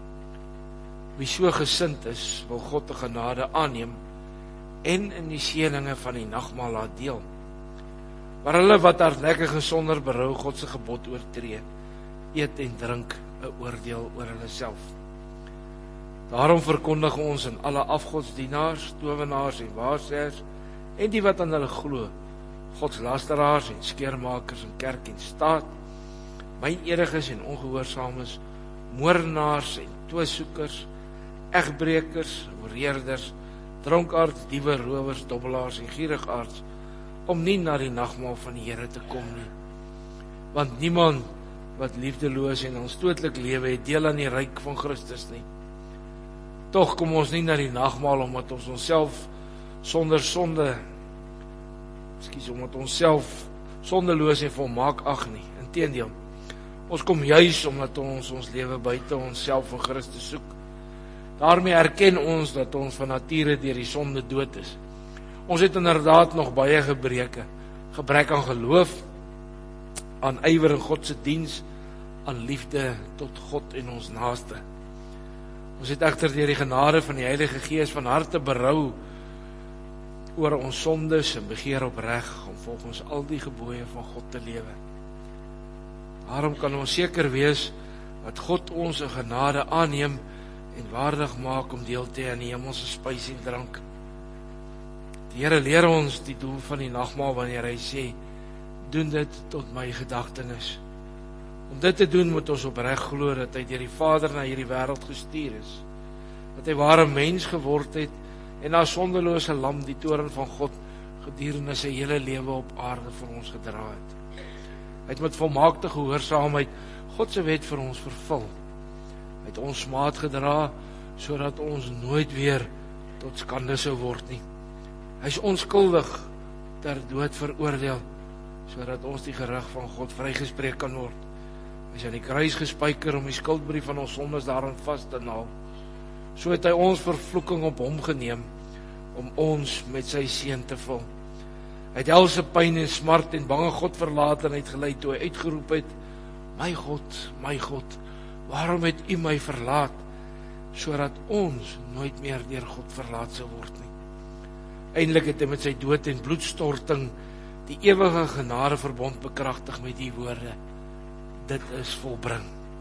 Wie so gesind is, wil God die genade aanneem en in die seëninge van die nagmaal laat deel. Maar hulle wat hardnekkig en sonder berou God se gebod oortree, eet en drink 'n oordeel oor hulle self. Daarom verkondig ons in alle afgodsdienaars, towenaars en waarsêers en die wat aan hulle glo, godslasteraars en skeermakers in kerk en staat, mynediges en ongehoorsaames, moordenaars en toosoekers, egbreekers, oorreerders, dronkaards, diewe, rowers, dobbelaars en gierigaards, om nie na die nagmaal van die Here te kom nie. Want niemand wat liefdeloos en aanstootlik lewe het deel aan die ryk van Christus nie. Tog kom ons nie na die nagmaal omdat ons onsself sonder sonde, ekskuus, omdat ons self sondeloos en volmaak ag nie. Inteendeel, ons kom juis omdat ons ons lewe buite onsself en Christus soek. Daarmee erken ons dat ons van nature deur die sonde dood is. Ons het inderdaad nog baie gebreke, gebrek aan geloof, aan ywer in God se diens, aan liefde tot God en ons naaste. Ons het egter deur die genade van die Heilige Gees van harte berou oor ons sondes en begeer opreg om volgens al die gebooie van God te lewe. Daarom kan ons seker wees dat God ons in genade aanneem en waardig maak om deel te hê aan die hemelse spys en drank. Die Here leer ons die doel van die nagmaal wanneer hy sê, doen dit tot my gedagtenis. Om dit te doen moet ons opreg glo dat hy deur die Vader na hierdie wêreld gestuur is, dat hy ware mens geword het en as sondelose lam die toorn van God gedurende sy hele lewe op aarde vir ons gedra het. Hy het met volmaakte gehoorsaamheid God se wet vir ons vervul. Hy het ons smaad gedra sodat ons nooit weer tot skande sou word nie. Hy is onskuldig ter dood veroordeel sodat ons die gerig van God vrygespreek kan word. Hy is aan die kruis gespyker om die skuldbrief van ons sondes daarin vas te naal. So het hy ons vervloeking op hom geneem om ons met sy seun te vul. Hy het helse pyn en smart en bange God verlatenheid gelei toe hy uitgeroep het, my God, my God, waarom het U my verlaat, sodat ons nooit meer deur God verlaat sou word nie. Eindelik het hy met sy dood en bloedstorting die ewige genade verbond bekragtig met die woorde, dit is volbring.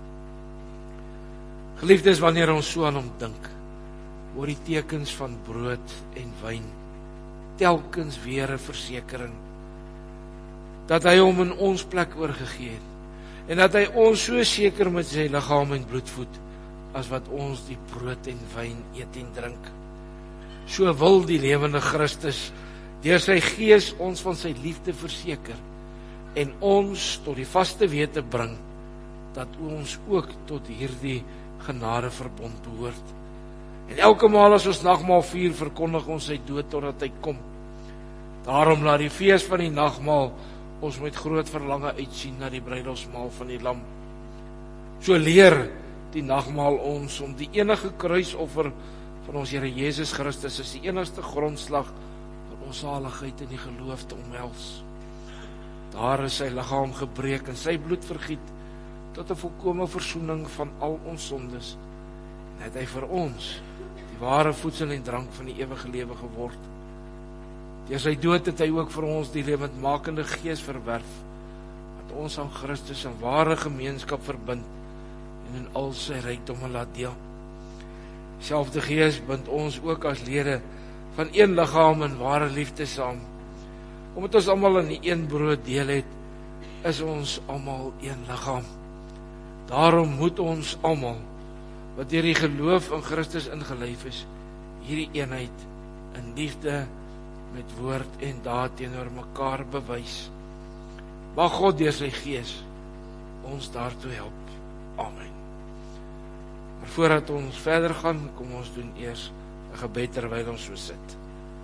Geliefdes, wanneer ons so aan hom dink, oor die tekens van brood en wyn, telkens weer 'n versekering, dat hy hom in ons plek oorgegee het, en dat hy ons so seker met sy liggaam en bloed voed, as wat ons die brood en wyn eet en drink. So wil die lewende Christus deur sy Gees ons van sy liefde verseker en ons tot die vaste wete bring dat ons ook tot hierdie genadeverbond behoort. En elke maal as ons nagmaal vier, verkondig ons sy dood totdat hy kom. Daarom laat die fees van die nagmaal ons met groot verlange uitsien na die bruilofsmaal van die Lam. So leer die nagmaal ons om die enige kruisoffer van ons Here Jesus Christus as die enigste grondslag van ons saligheid in die geloof te omhels. Daar is sy liggaam gebreek en sy bloed vergiet tot 'n volkomme versoening van al ons sondes. En het hy vir ons die ware voedsel en drank van die ewige lewe geword. Deur sy dood het hy ook vir ons die lewendmakende Gees verwerf, wat ons aan Christus in ware gemeenskap verbind en in al sy rykdomme laat deel. Selfde Gees bind ons ook as lede van een liggaam in ware liefde saam. Omdat ons almal in die een brood deel het, is ons almal een liggaam. Daarom moet ons almal, wat deur die geloof in Christus ingelyf is, hierdie eenheid in liefde met woord en daad teenoor mekaar bewys. Mag God deur sy Gees ons daartoe help. Amen. Maar voordat ons verder gaan, kom ons doen eers 'n gebed terwyl ons so sit.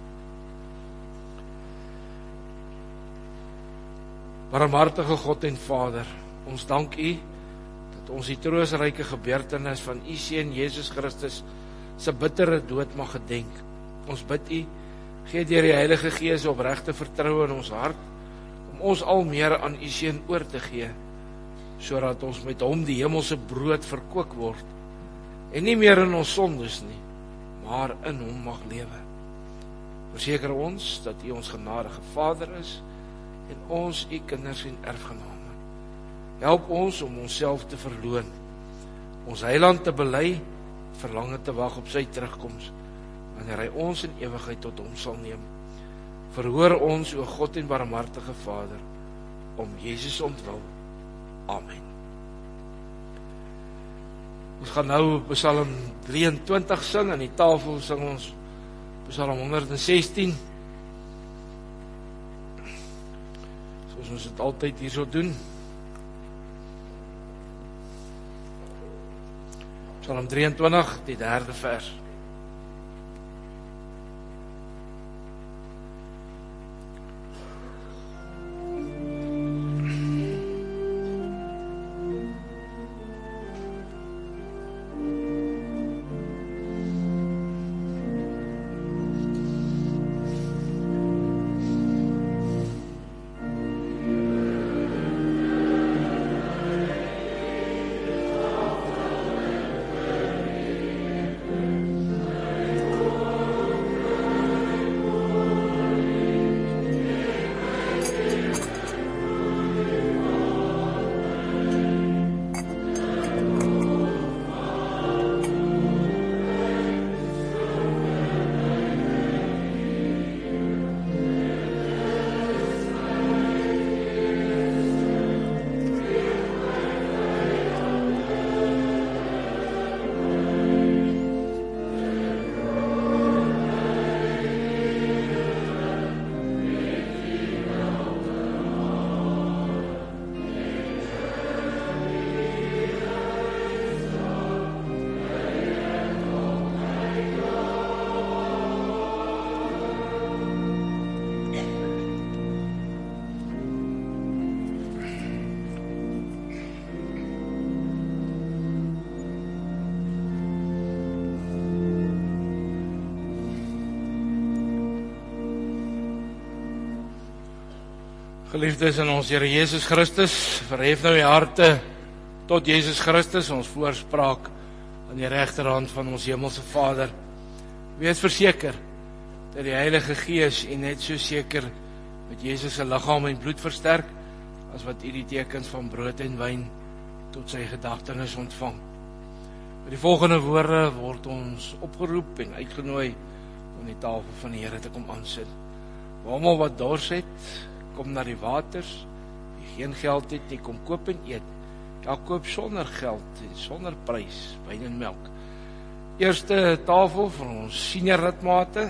Barmhartige God en Vader, ons dank U dat ons die troostryke gebeurtenis van U Seun Jesus Christus se bittere dood mag gedenk. Ons bid U, gee deur die Heilige Gees opregte vertroue in ons hart om om ons al meer aan U Seun oor te gee, sodat ons met hom die hemelse brood verkoop word, en nie meer in ons sondes nie, maar in hom mag lewe. Verseker ons dat U ons genadige Vader is, en ons U kinders en erfgename. Help ons om onsself te verloon, ons Heiland te bely, verlange te wag op sy terugkoms, wanneer hy ons in ewigheid tot hom sal neem. Verhoor ons, o God en barmhartige Vader, om Jesus ontwil. Amen. Ons gaan nou Psalm drieëntwintig sing, aan die tafel sing ons Psalm honderd sestien. Soos ons dit altyd hier so doen. Psalm drieëntwintig, die derde vers. Geliefdes in ons Here Jesus Christus, verhef nou die harte tot Jesus Christus, ons voorspraak aan die regterhand van ons hemelse Vader. Wees verseker dat die Heilige Gees u net so seker met Jesus se liggaam en bloed versterk, as wat u die tekens van brood en wyn tot sy gedagtenis ontvang. Met die volgende woorde word ons opgeroep en uitgenooi om die tafel van die Here te kom aansit. Waar almal wat dors het, kom na die waters, wie geen geld het, die kom koop en eet. Ja, koop sonder geld en sonder prys, wyn en melk. Eerste tafel vir ons senior lidmate.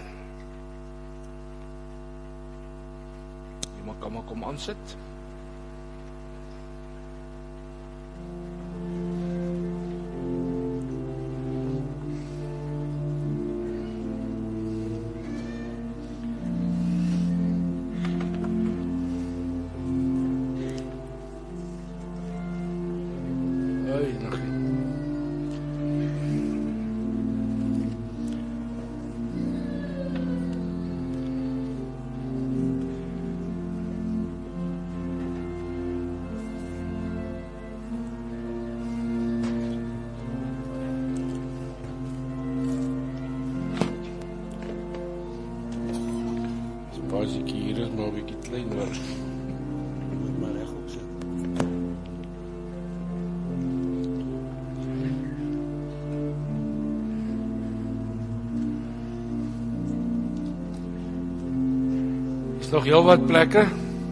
Jy mag kom, kom aansit. As ek hier is, maar 'n bietjie klein word. Moet maar reg opsit. Is nog heel wat plekke?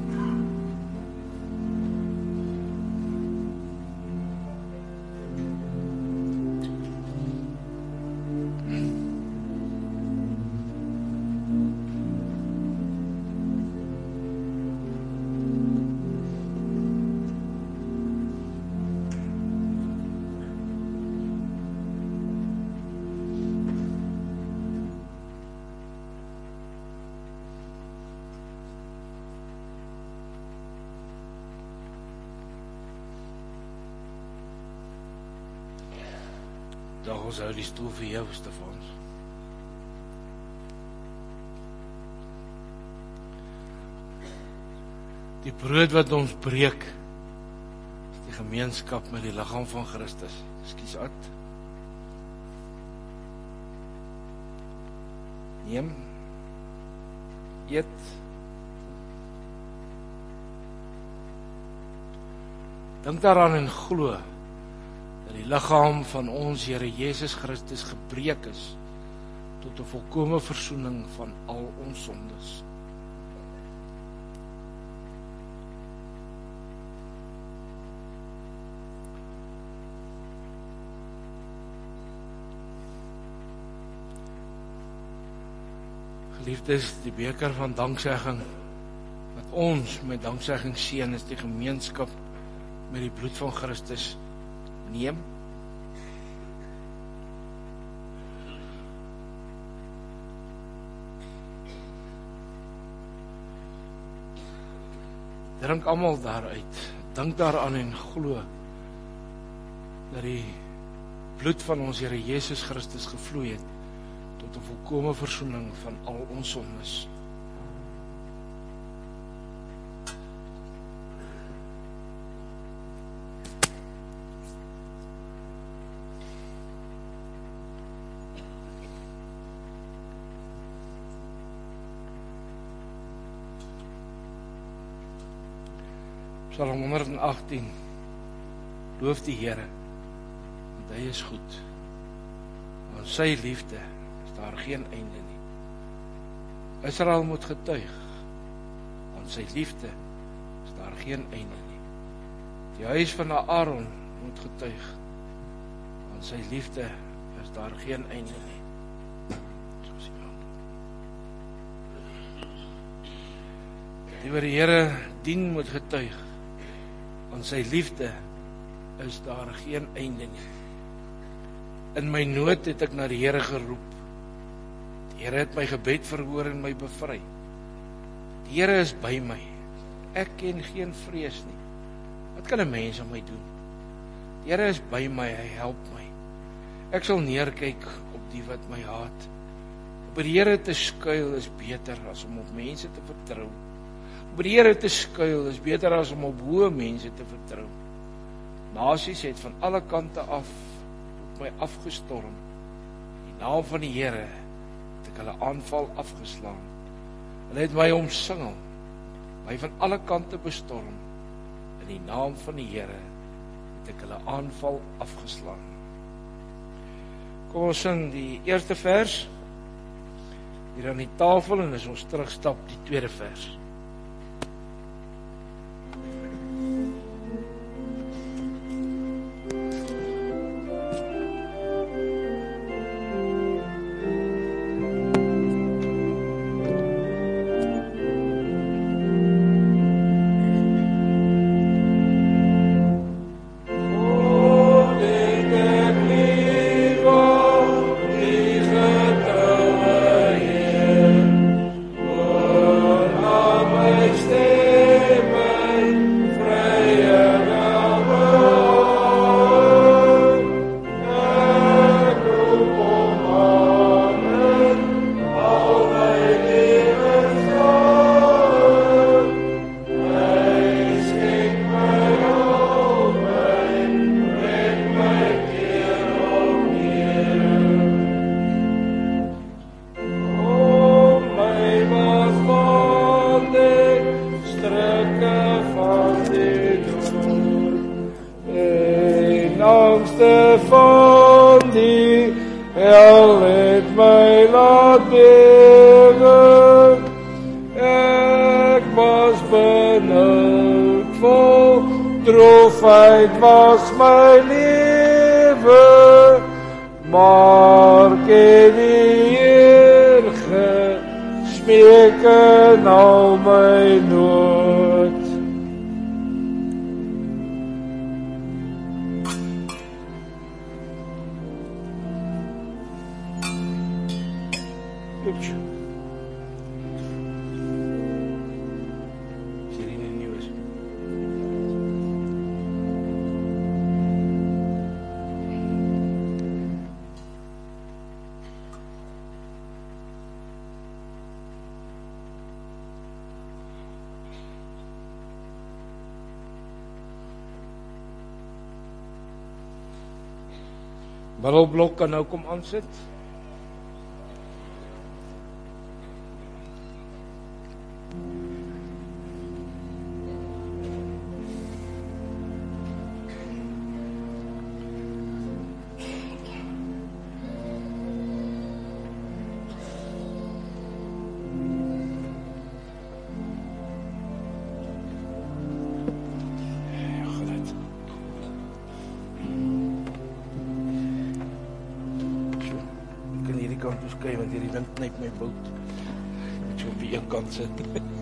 Dag ons hou die stoel vir jou, Stefans. Die brood wat ons breek, is die gemeenskap met die liggaam van Christus. Ekskuus uit. Neem, eet. Dink daaraan en glo dat die liggaam van ons Here Jesus Christus gebreek is tot 'n volkomme versoening van al ons sondes. Geliefdes, die beker van danksegging wat ons met danksegging seën, is die gemeenskap met die bloed van Christus. Neem. Drink almal daaruit. Dink daaraan en glo dat die bloed van ons Here Jesus Christus gevloei het tot 'n volkomme versoening van al ons sondes. Psalm honderdagtien. Loof die Here, want hy is goed. Aan sy liefde is daar geen einde nie. Israel moet getuig, aan sy liefde is daar geen einde nie. Die huis van Aaron moet getuig, aan sy liefde is daar geen einde nie. Die wat die Here dien moet getuig, aan sy liefde is daar geen einde nie. In my nood het ek na die Here geroep. Die Here het my gebed verhoor en my bevry. Die Here is by my. Ek ken geen vrees nie. Wat kan 'n mens aan my doen? Die Here is by my, hy help my. Ek sal neerkyk op die wat my haat. Op die Here te skuil is beter as om op mense te vertrou. Op die Here te skuil is beter as om op hoë mense te vertrou. Nasies het van alle kante af op my afgestorm. Die naam van die Here het ek hulle aanval afgeslaan. Hulle het my omsingel, my van alle kante bestorm. In die naam van die Here het ek hulle aanval afgeslaan. Kom ons sing die eerste vers hier aan die tafel en as ons terugstap die tweede vers. Van die hel het my laat bewe. Ek was benoud, vol droefheid was my lewe, maar ken die Heer gesmeek in al my nood. Middelblok kan nou kom aansit. Okay, want hierdie wind knyp my bout. Ek moet so op die een kant sit.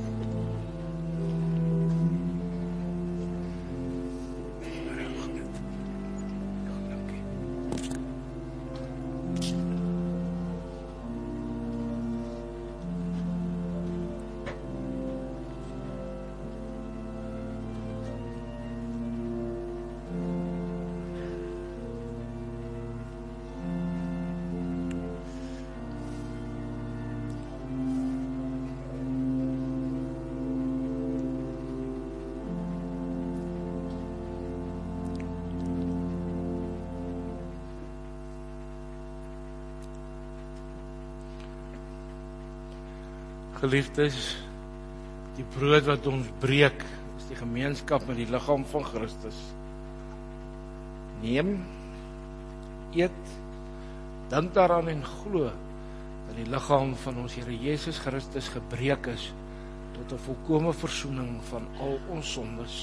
Geliefdes, die brood wat ons breek, is die gemeenskap met die liggaam van Christus. Neem, eet, dink daaraan en glo, dat die liggaam van ons Here Jesus Christus gebreek is, tot 'n volkome versoening van al ons sondes.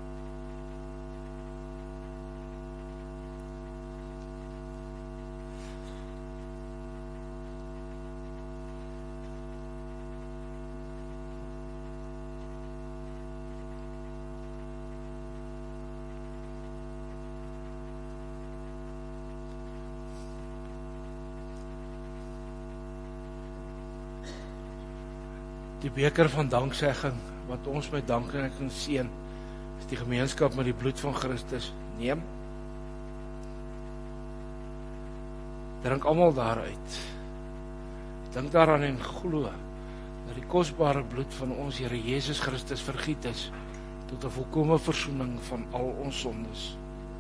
Die beker van danksegging, wat ons met danksegging seën, is die gemeenskap met die bloed van Christus. Neem, drink almal daaruit, dink daaraan en glo, dat die kosbare bloed van ons Here Jesus Christus vergiet is, tot 'n volkome versoening van al ons sondes.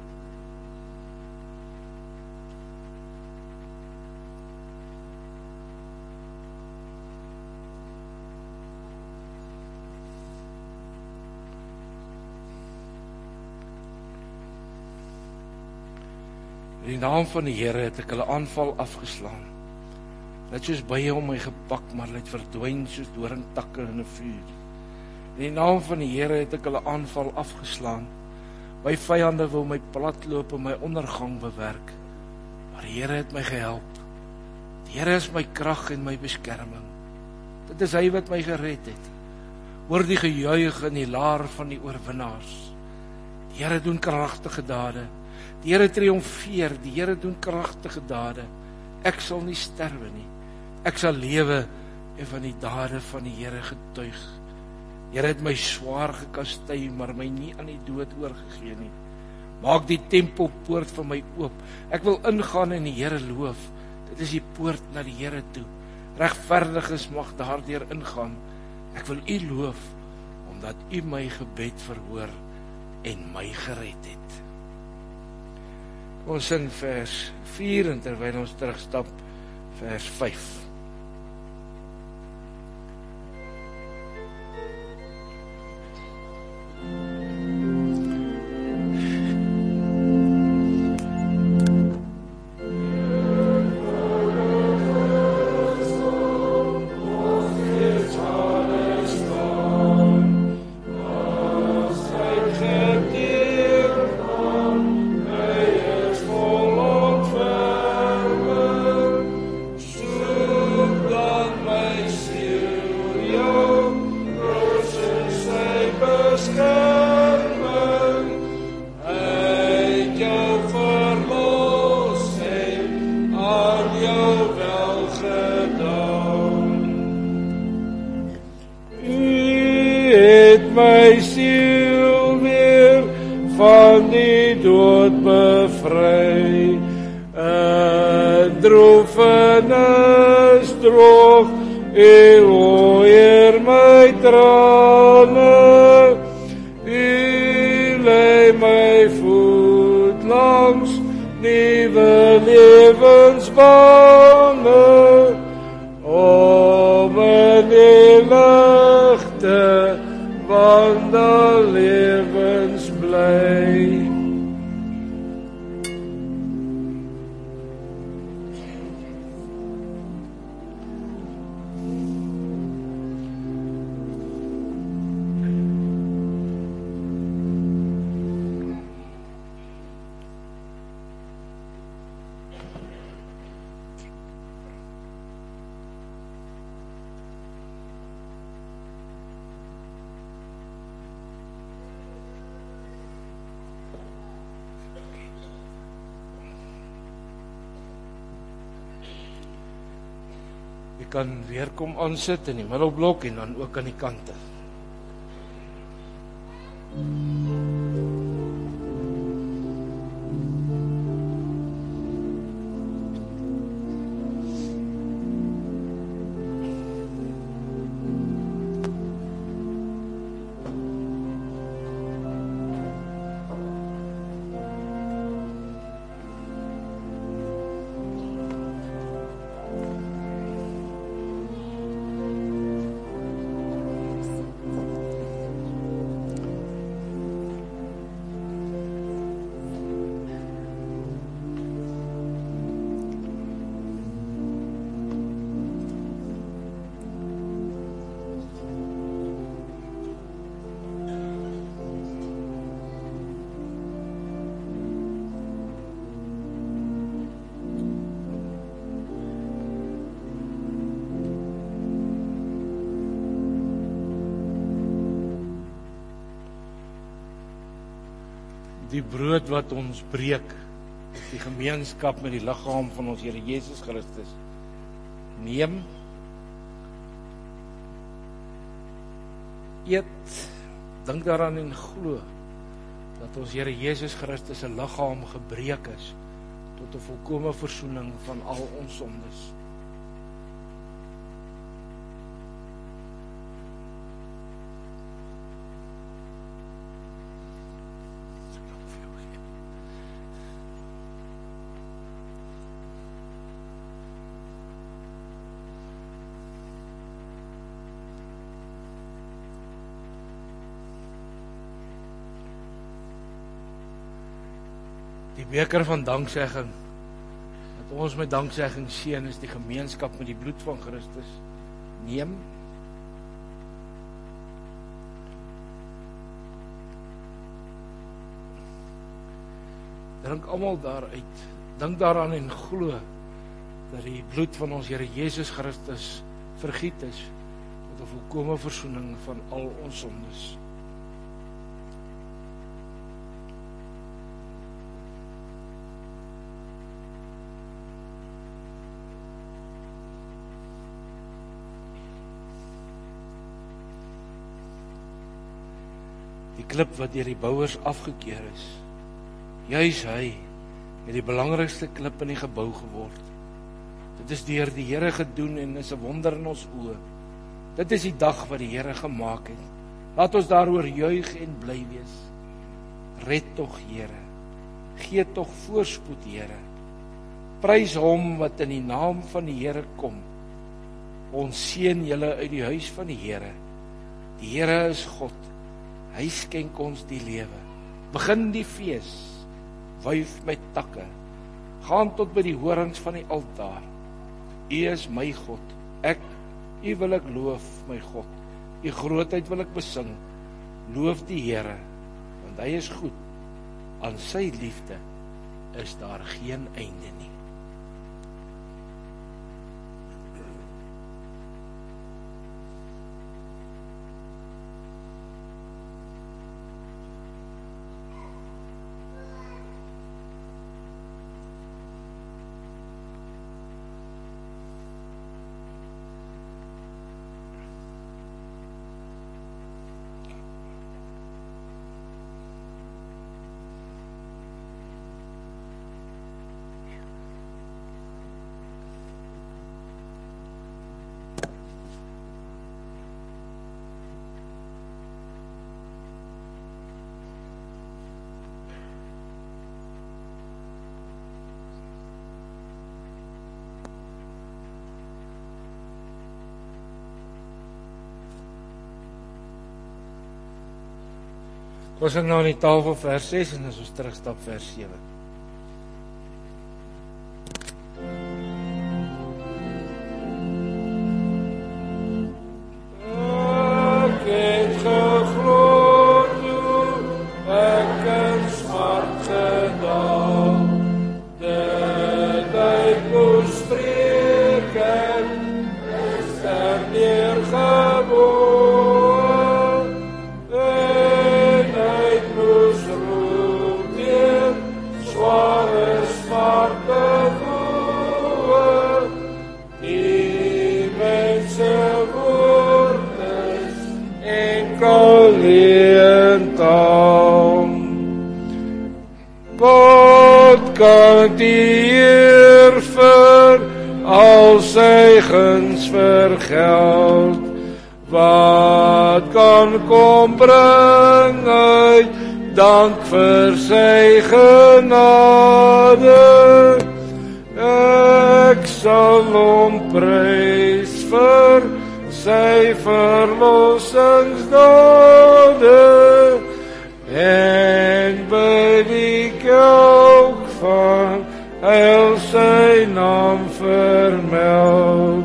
In die naam van die Here het ek hulle aanval afgeslaan. Net soos bye om my gepak, maar hulle het verdwyn soos doringtakke in 'n vuur. In die naam van die Here het ek hulle aanval afgeslaan. My vyande wil my platloop en my ondergang bewerk, maar die Here het my gehelp. Die Here is my krag en my beskerming. Dit is hy wat my gered het. Hoor die gejuig in die laar van die oorwinnaars. Die Here doen kragtige dade. Die Here triomfeer, die Here doen kragtige dade. Ek sal nie sterwe nie. Ek sal lewe en van die dade van die Here getuig. Die Here het my swaar gekastei, maar my nie aan die dood oorgegee nie. Maak die tempelpoort vir my oop. Ek wil ingaan en die Here loof. Dit is die poort na die Here toe. Regverdiges mag daardeur ingaan. Ek wil U loof, omdat U my gebed verhoor en my gered het. Ons sing vers vier en terwyl ons terugstap, vers vyf. My siel weer van die dood bevry, en droefenis droog, U ooier my trane, U lei my voet langs nuwe lewensbane, om in die ligte wandel lewensbly. Jy kan weer kom aansit in die middelblok en dan ook aan die kante. Die brood wat ons breek, die gemeenskap met die liggaam van ons Here Jesus Christus. Neem, eet, dink daaraan en glo dat ons Here Jesus Christus se liggaam gebreek is tot 'n volkomme versoening van al ons sondes. Die beker van danksegging, dat ons met danksegging seën is die gemeenskap met die bloed van Christus. Neem, drink almal daaruit, dink daaraan en glo dat die bloed van ons Here Jesus Christus vergiet is tot 'n volkomme versoening van al ons sondes. Die klip wat deur die bouers afgekeur is, juis hy het die belangrikste klip in die gebou geword. Dit is deur die Here gedoen en is 'n wonder in ons oë. Dit is die dag wat die Here gemaak het. Laat ons daaroor juig en bly wees. Red tog, Here. Gee tog voorspoed, Here. Prys hom wat in die naam van die Here kom. Ons seën julle uit die huis van die Here. Die Here is God. Hy skenk ons die lewe. Begin die fees, wuif met takke, gaan tot by die horings van die altaar. U is my God, ek, U wil ek loof, my God. U grootheid wil ek besing. Loof die Here, want hy is goed. Aan sy liefde is daar geen einde nie. Ons sing nou in die tafel vers ses en as ons terugstap vers sewe. kan die Heer vir al sy guns vergeld. Wat kan kom bring uit dank vir sy genade? Ek sal hom prys vir sy verlossingsdade en by die kelk van heil sy naam vermeld.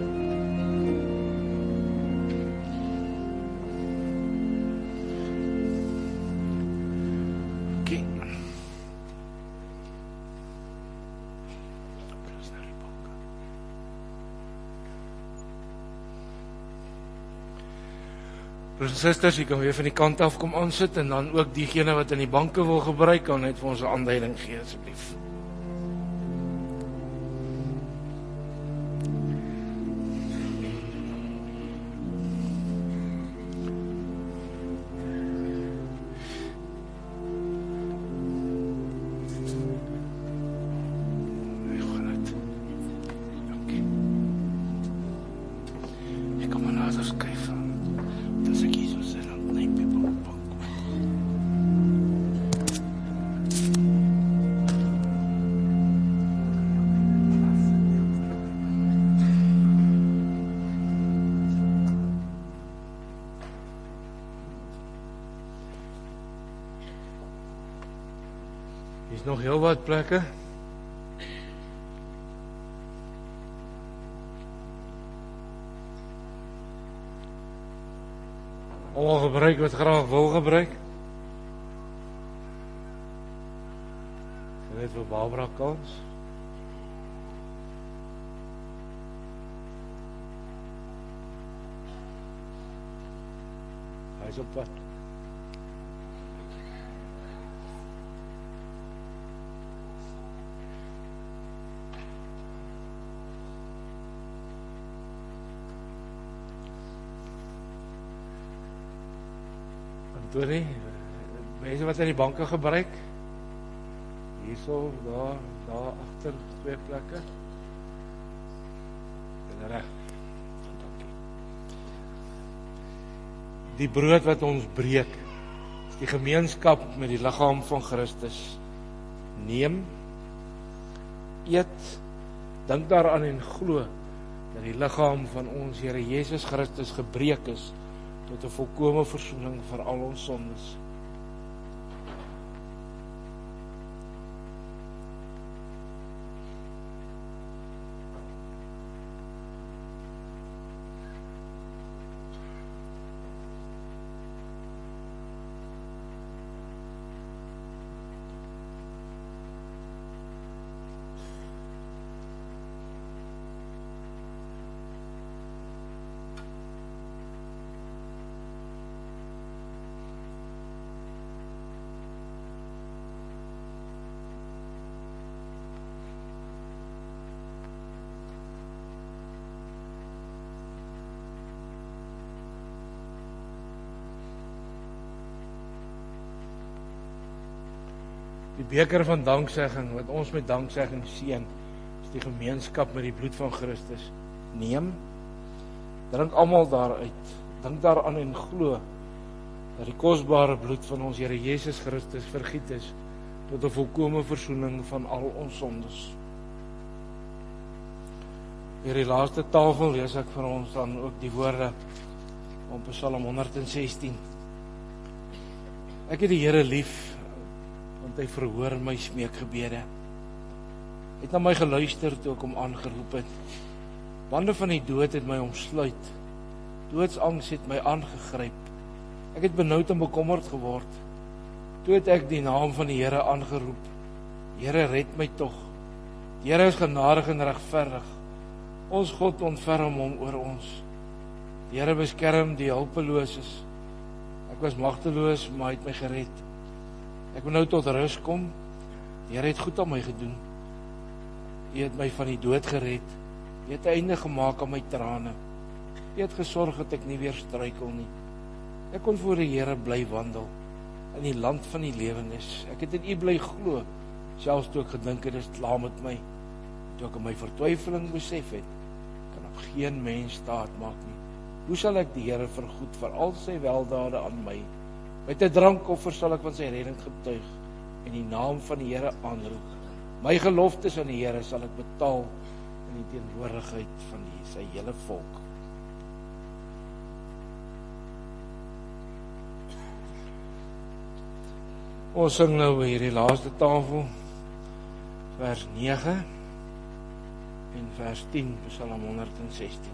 Broers en susters, jy kan weer van die kant af kom aansit en dan ook diegene wat in die banke wil gebruik, kan net vir ons 'n aanduiding gee asseblief. Is nog heel wat plekke. Almal gebruik wat graag wil gebruik. Net vir Barbara kans. Hy is op pad. Tony, mense wat in die banke gebruik, hierso, daar, daar agter twee plekke, en reg, dankie. Die brood wat ons breek, is die gemeenskap met die liggaam van Christus. Neem, eet, dink daaraan en glo, dat die liggaam van ons Here Jesus Christus gebreek is, tot 'n volkome versoening vir al ons sondes. Die beker van danksegging, wat ons met danksegging seën, is die gemeenskap met die bloed van Christus. Neem, drink almal daaruit, dink daaraan en glo, dat die kosbare bloed van ons Here Jesus Christus vergiet is, tot 'n volkome versoening van al ons sondes. Hier die laaste tafel lees ek vir ons dan ook die woorde van Psalm honderd sestien. Ek het die Here lief, want hy verhoor my smeekgebede. Hy het na my geluister toe ek hom aangeroep het. Bande van die dood het my omsluit. Doodsangs het my aangegryp. Ek het benoud en bekommerd geword. Toe het ek die naam van die Here aangeroep. Here, red my tog. Die Here is genadig en regverdig. Ons God ontferm hom oor ons. Die Here beskerm die hulpeloses. Ek was magteloos, maar hy het my gered. Ek wil nou tot rus kom. Die Here het goed aan my gedoen. Hy het my van die dood gered. Hy het 'n einde gemaak aan my trane. Hy het gesorg dat ek nie weer struikel nie. Ek kon voor die Here bly wandel in die land van die lewendes. Ek het in U bly glo, selfs toe ek gedink het, dit is klaar met my. Toe ek in my vertwyfeling besef het, kan op geen mens staat maak nie. Hoe sal ek die Here vergoed vir al sy weldade aan my? Met 'n drankoffer sal ek van sy redding getuig en die naam van die Here aanroep. My geloftes aan die Here sal ek betaal in die teenwoordigheid van die, sy hele volk. Ons sing nou by hierdie laaste tafel, vers nege en vers tien, Psalm honderd sestien.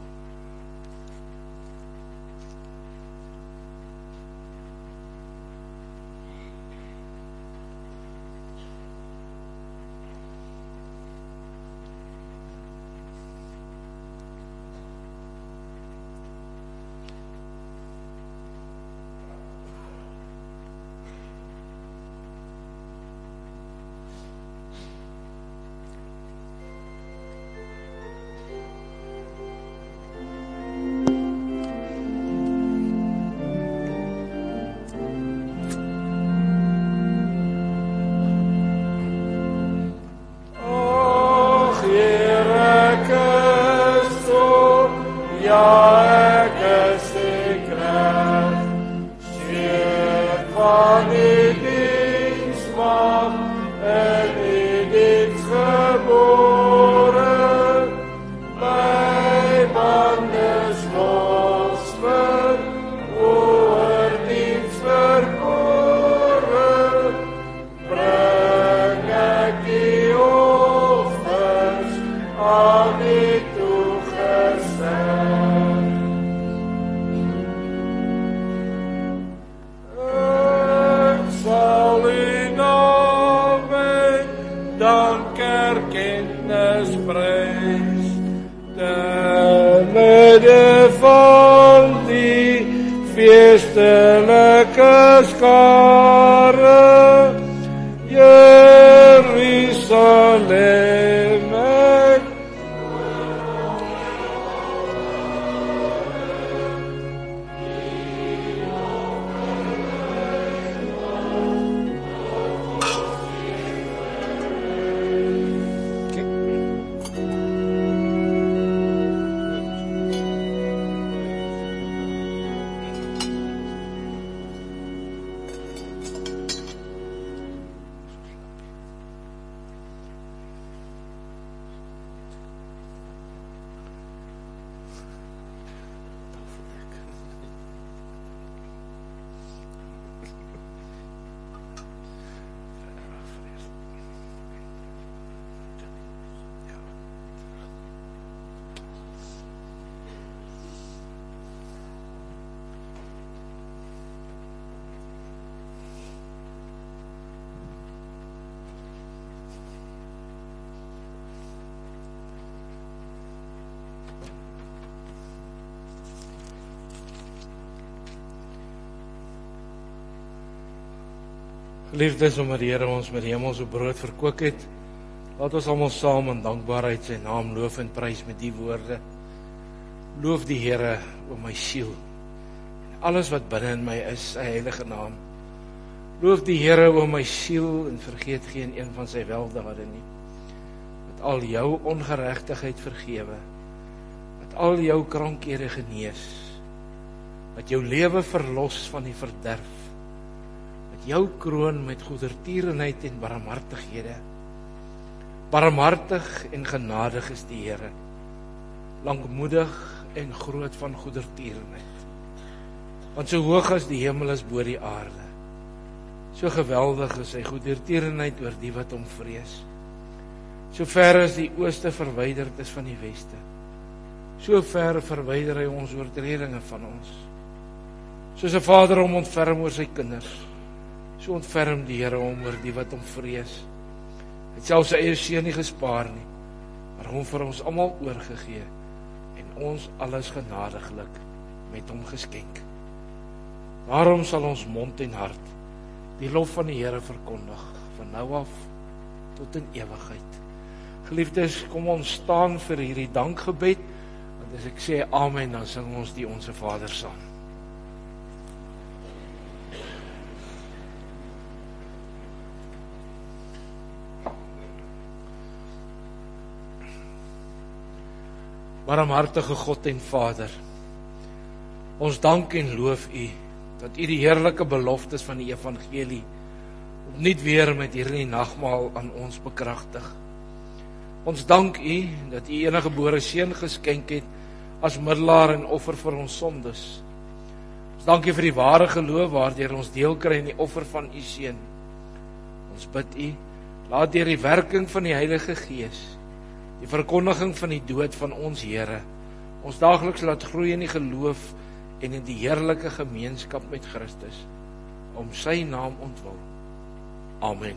Geliefdes, omdat die Here ons met die hemelse brood verkoop het, laat ons almal saam in dankbaarheid sy naam loof en prys met die woorde. Loof die Here, o my siel, en alles wat binne in my is, sy heilige naam. Loof die Here, o my siel, en vergeet geen een van sy weldade nie. Wat al jou ongeregtigheid vergewe, wat al jou krankhede genees, wat jou lewe verlos van die verderf, jou kroon met goedertierenheid en barmhartighede. Barmhartig en genadig is die Here, lankmoedig en groot van goedertierenheid. Want so hoog as die hemel is bo die aarde, So geweldig is sy goedertierenheid oor die wat hom vrees. So ver as die ooste verwyderd is van die weste, so ver verwyder hy ons oortredinge van ons. Soos 'n vader hom ontferm oor sy kinders, so ontferm die Here hom oor die wat hom vrees. Hy het self sy eie seun nie gespaar nie, maar hom vir ons almal oorgegee en ons alles genadiglik met hom geskenk. Daarom sal ons mond en hart die lof van die Here verkondig, van nou af tot in ewigheid. Geliefdes, kom ons staan vir hierdie dankgebed, want as ek sê amen, dan sing ons die Onse Vader saam. Barmhartige God en Vader, ons dank en loof U, dat U die heerlike beloftes van die evangelie opnuut weer met hierdie nagmaal aan ons bekragtig. Ons dank U dat U enige gebore seun geskenk het as middelaar en offer vir ons sondes. Ons dank U vir die ware geloof waardeur ons deel kry in die offer van U seun. Ons bid U, laat deur die werking van die Heilige Gees, die verkondiging van die dood van ons Here, ons daagliks laat groei in die geloof en in die heerlike gemeenskap met Christus, om sy naam ontwil. Amen.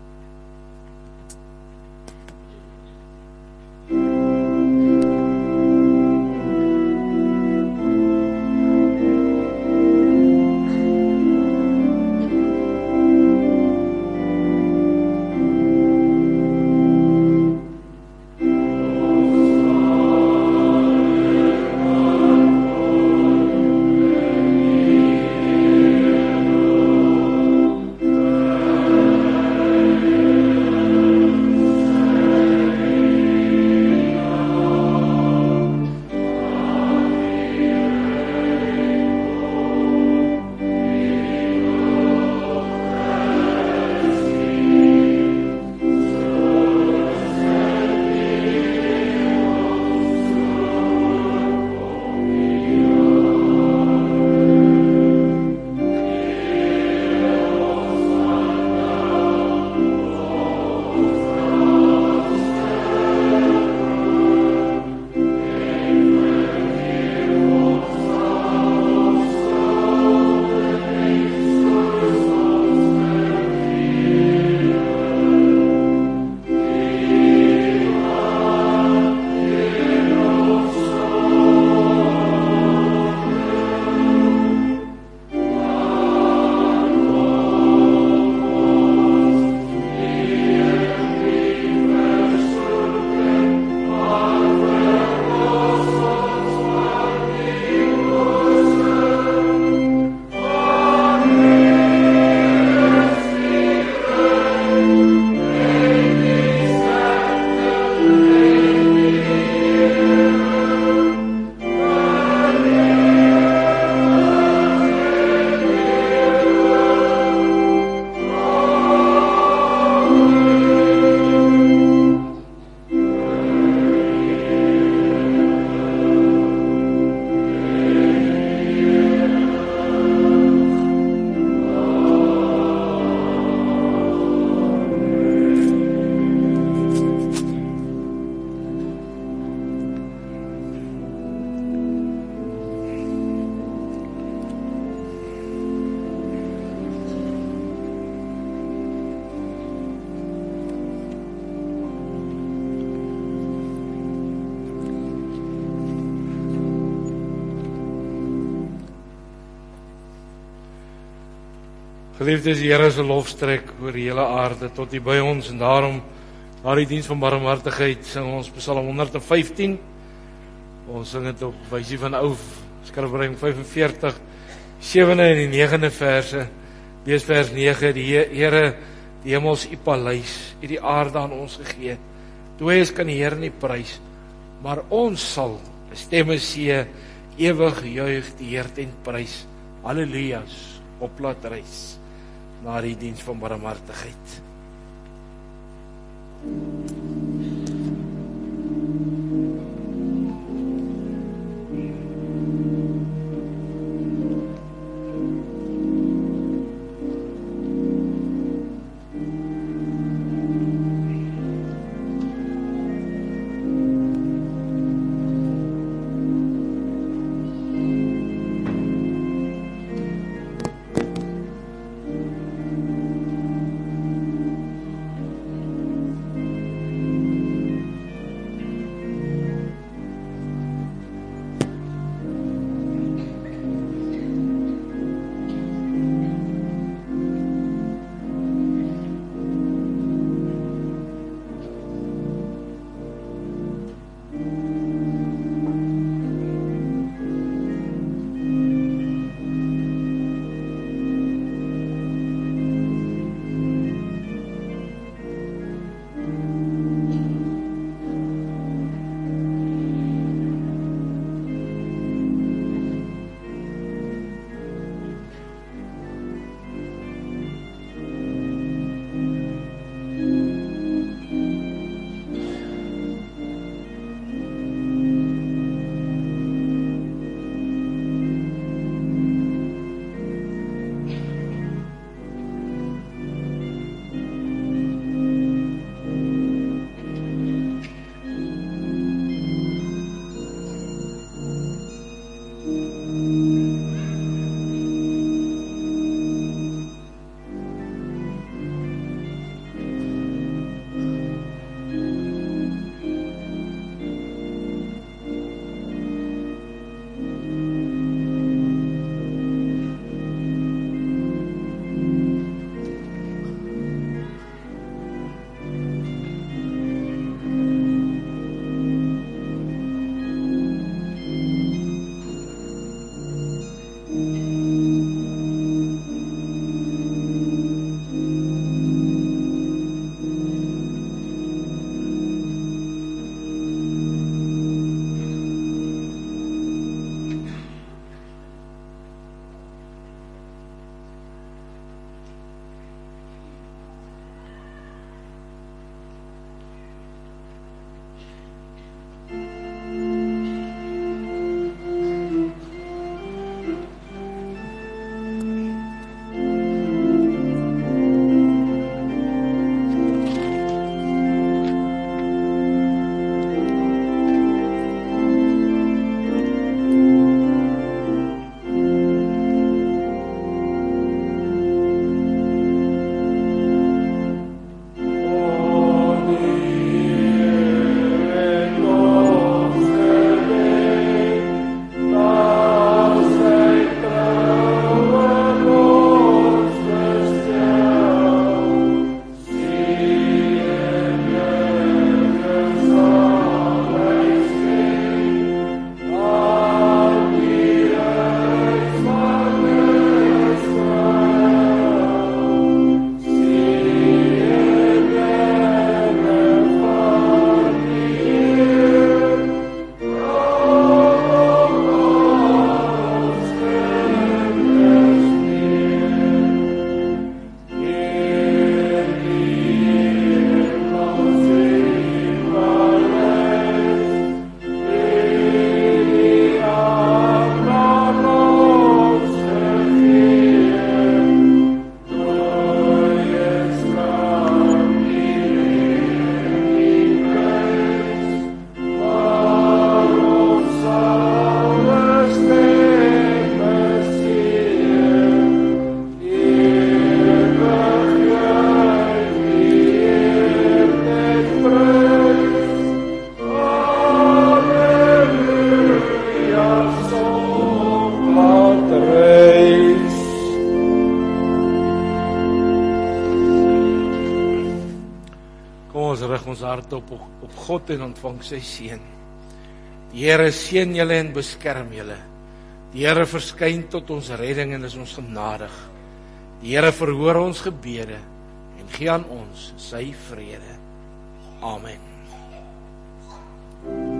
Geliefdes, die Here se lof strek oor die hele aarde tot hier by ons, en daarom na die diens van barmhartigheid sing ons Psalm honderd vyftien. Ons sing dit op wysie van ou skrifreëling vyf en veertig, sewende en die negende verse. Lees vers nege: Die Here, die hemels u paleis, u die aarde aan ons gegee. Dooies kan die Here nie prys, maar ons sal 'n stemme see ewig juig die Here ten prys. Halleluja's, op laat reis na die diens van barmhartigheid. ons rig ons hart op op God en ontvang sy seën. Die Here seën julle en beskerm julle. Die Here verskyn tot ons redding en is ons genadig. Die Here verhoor ons gebede en gee aan ons sy vrede. Amen.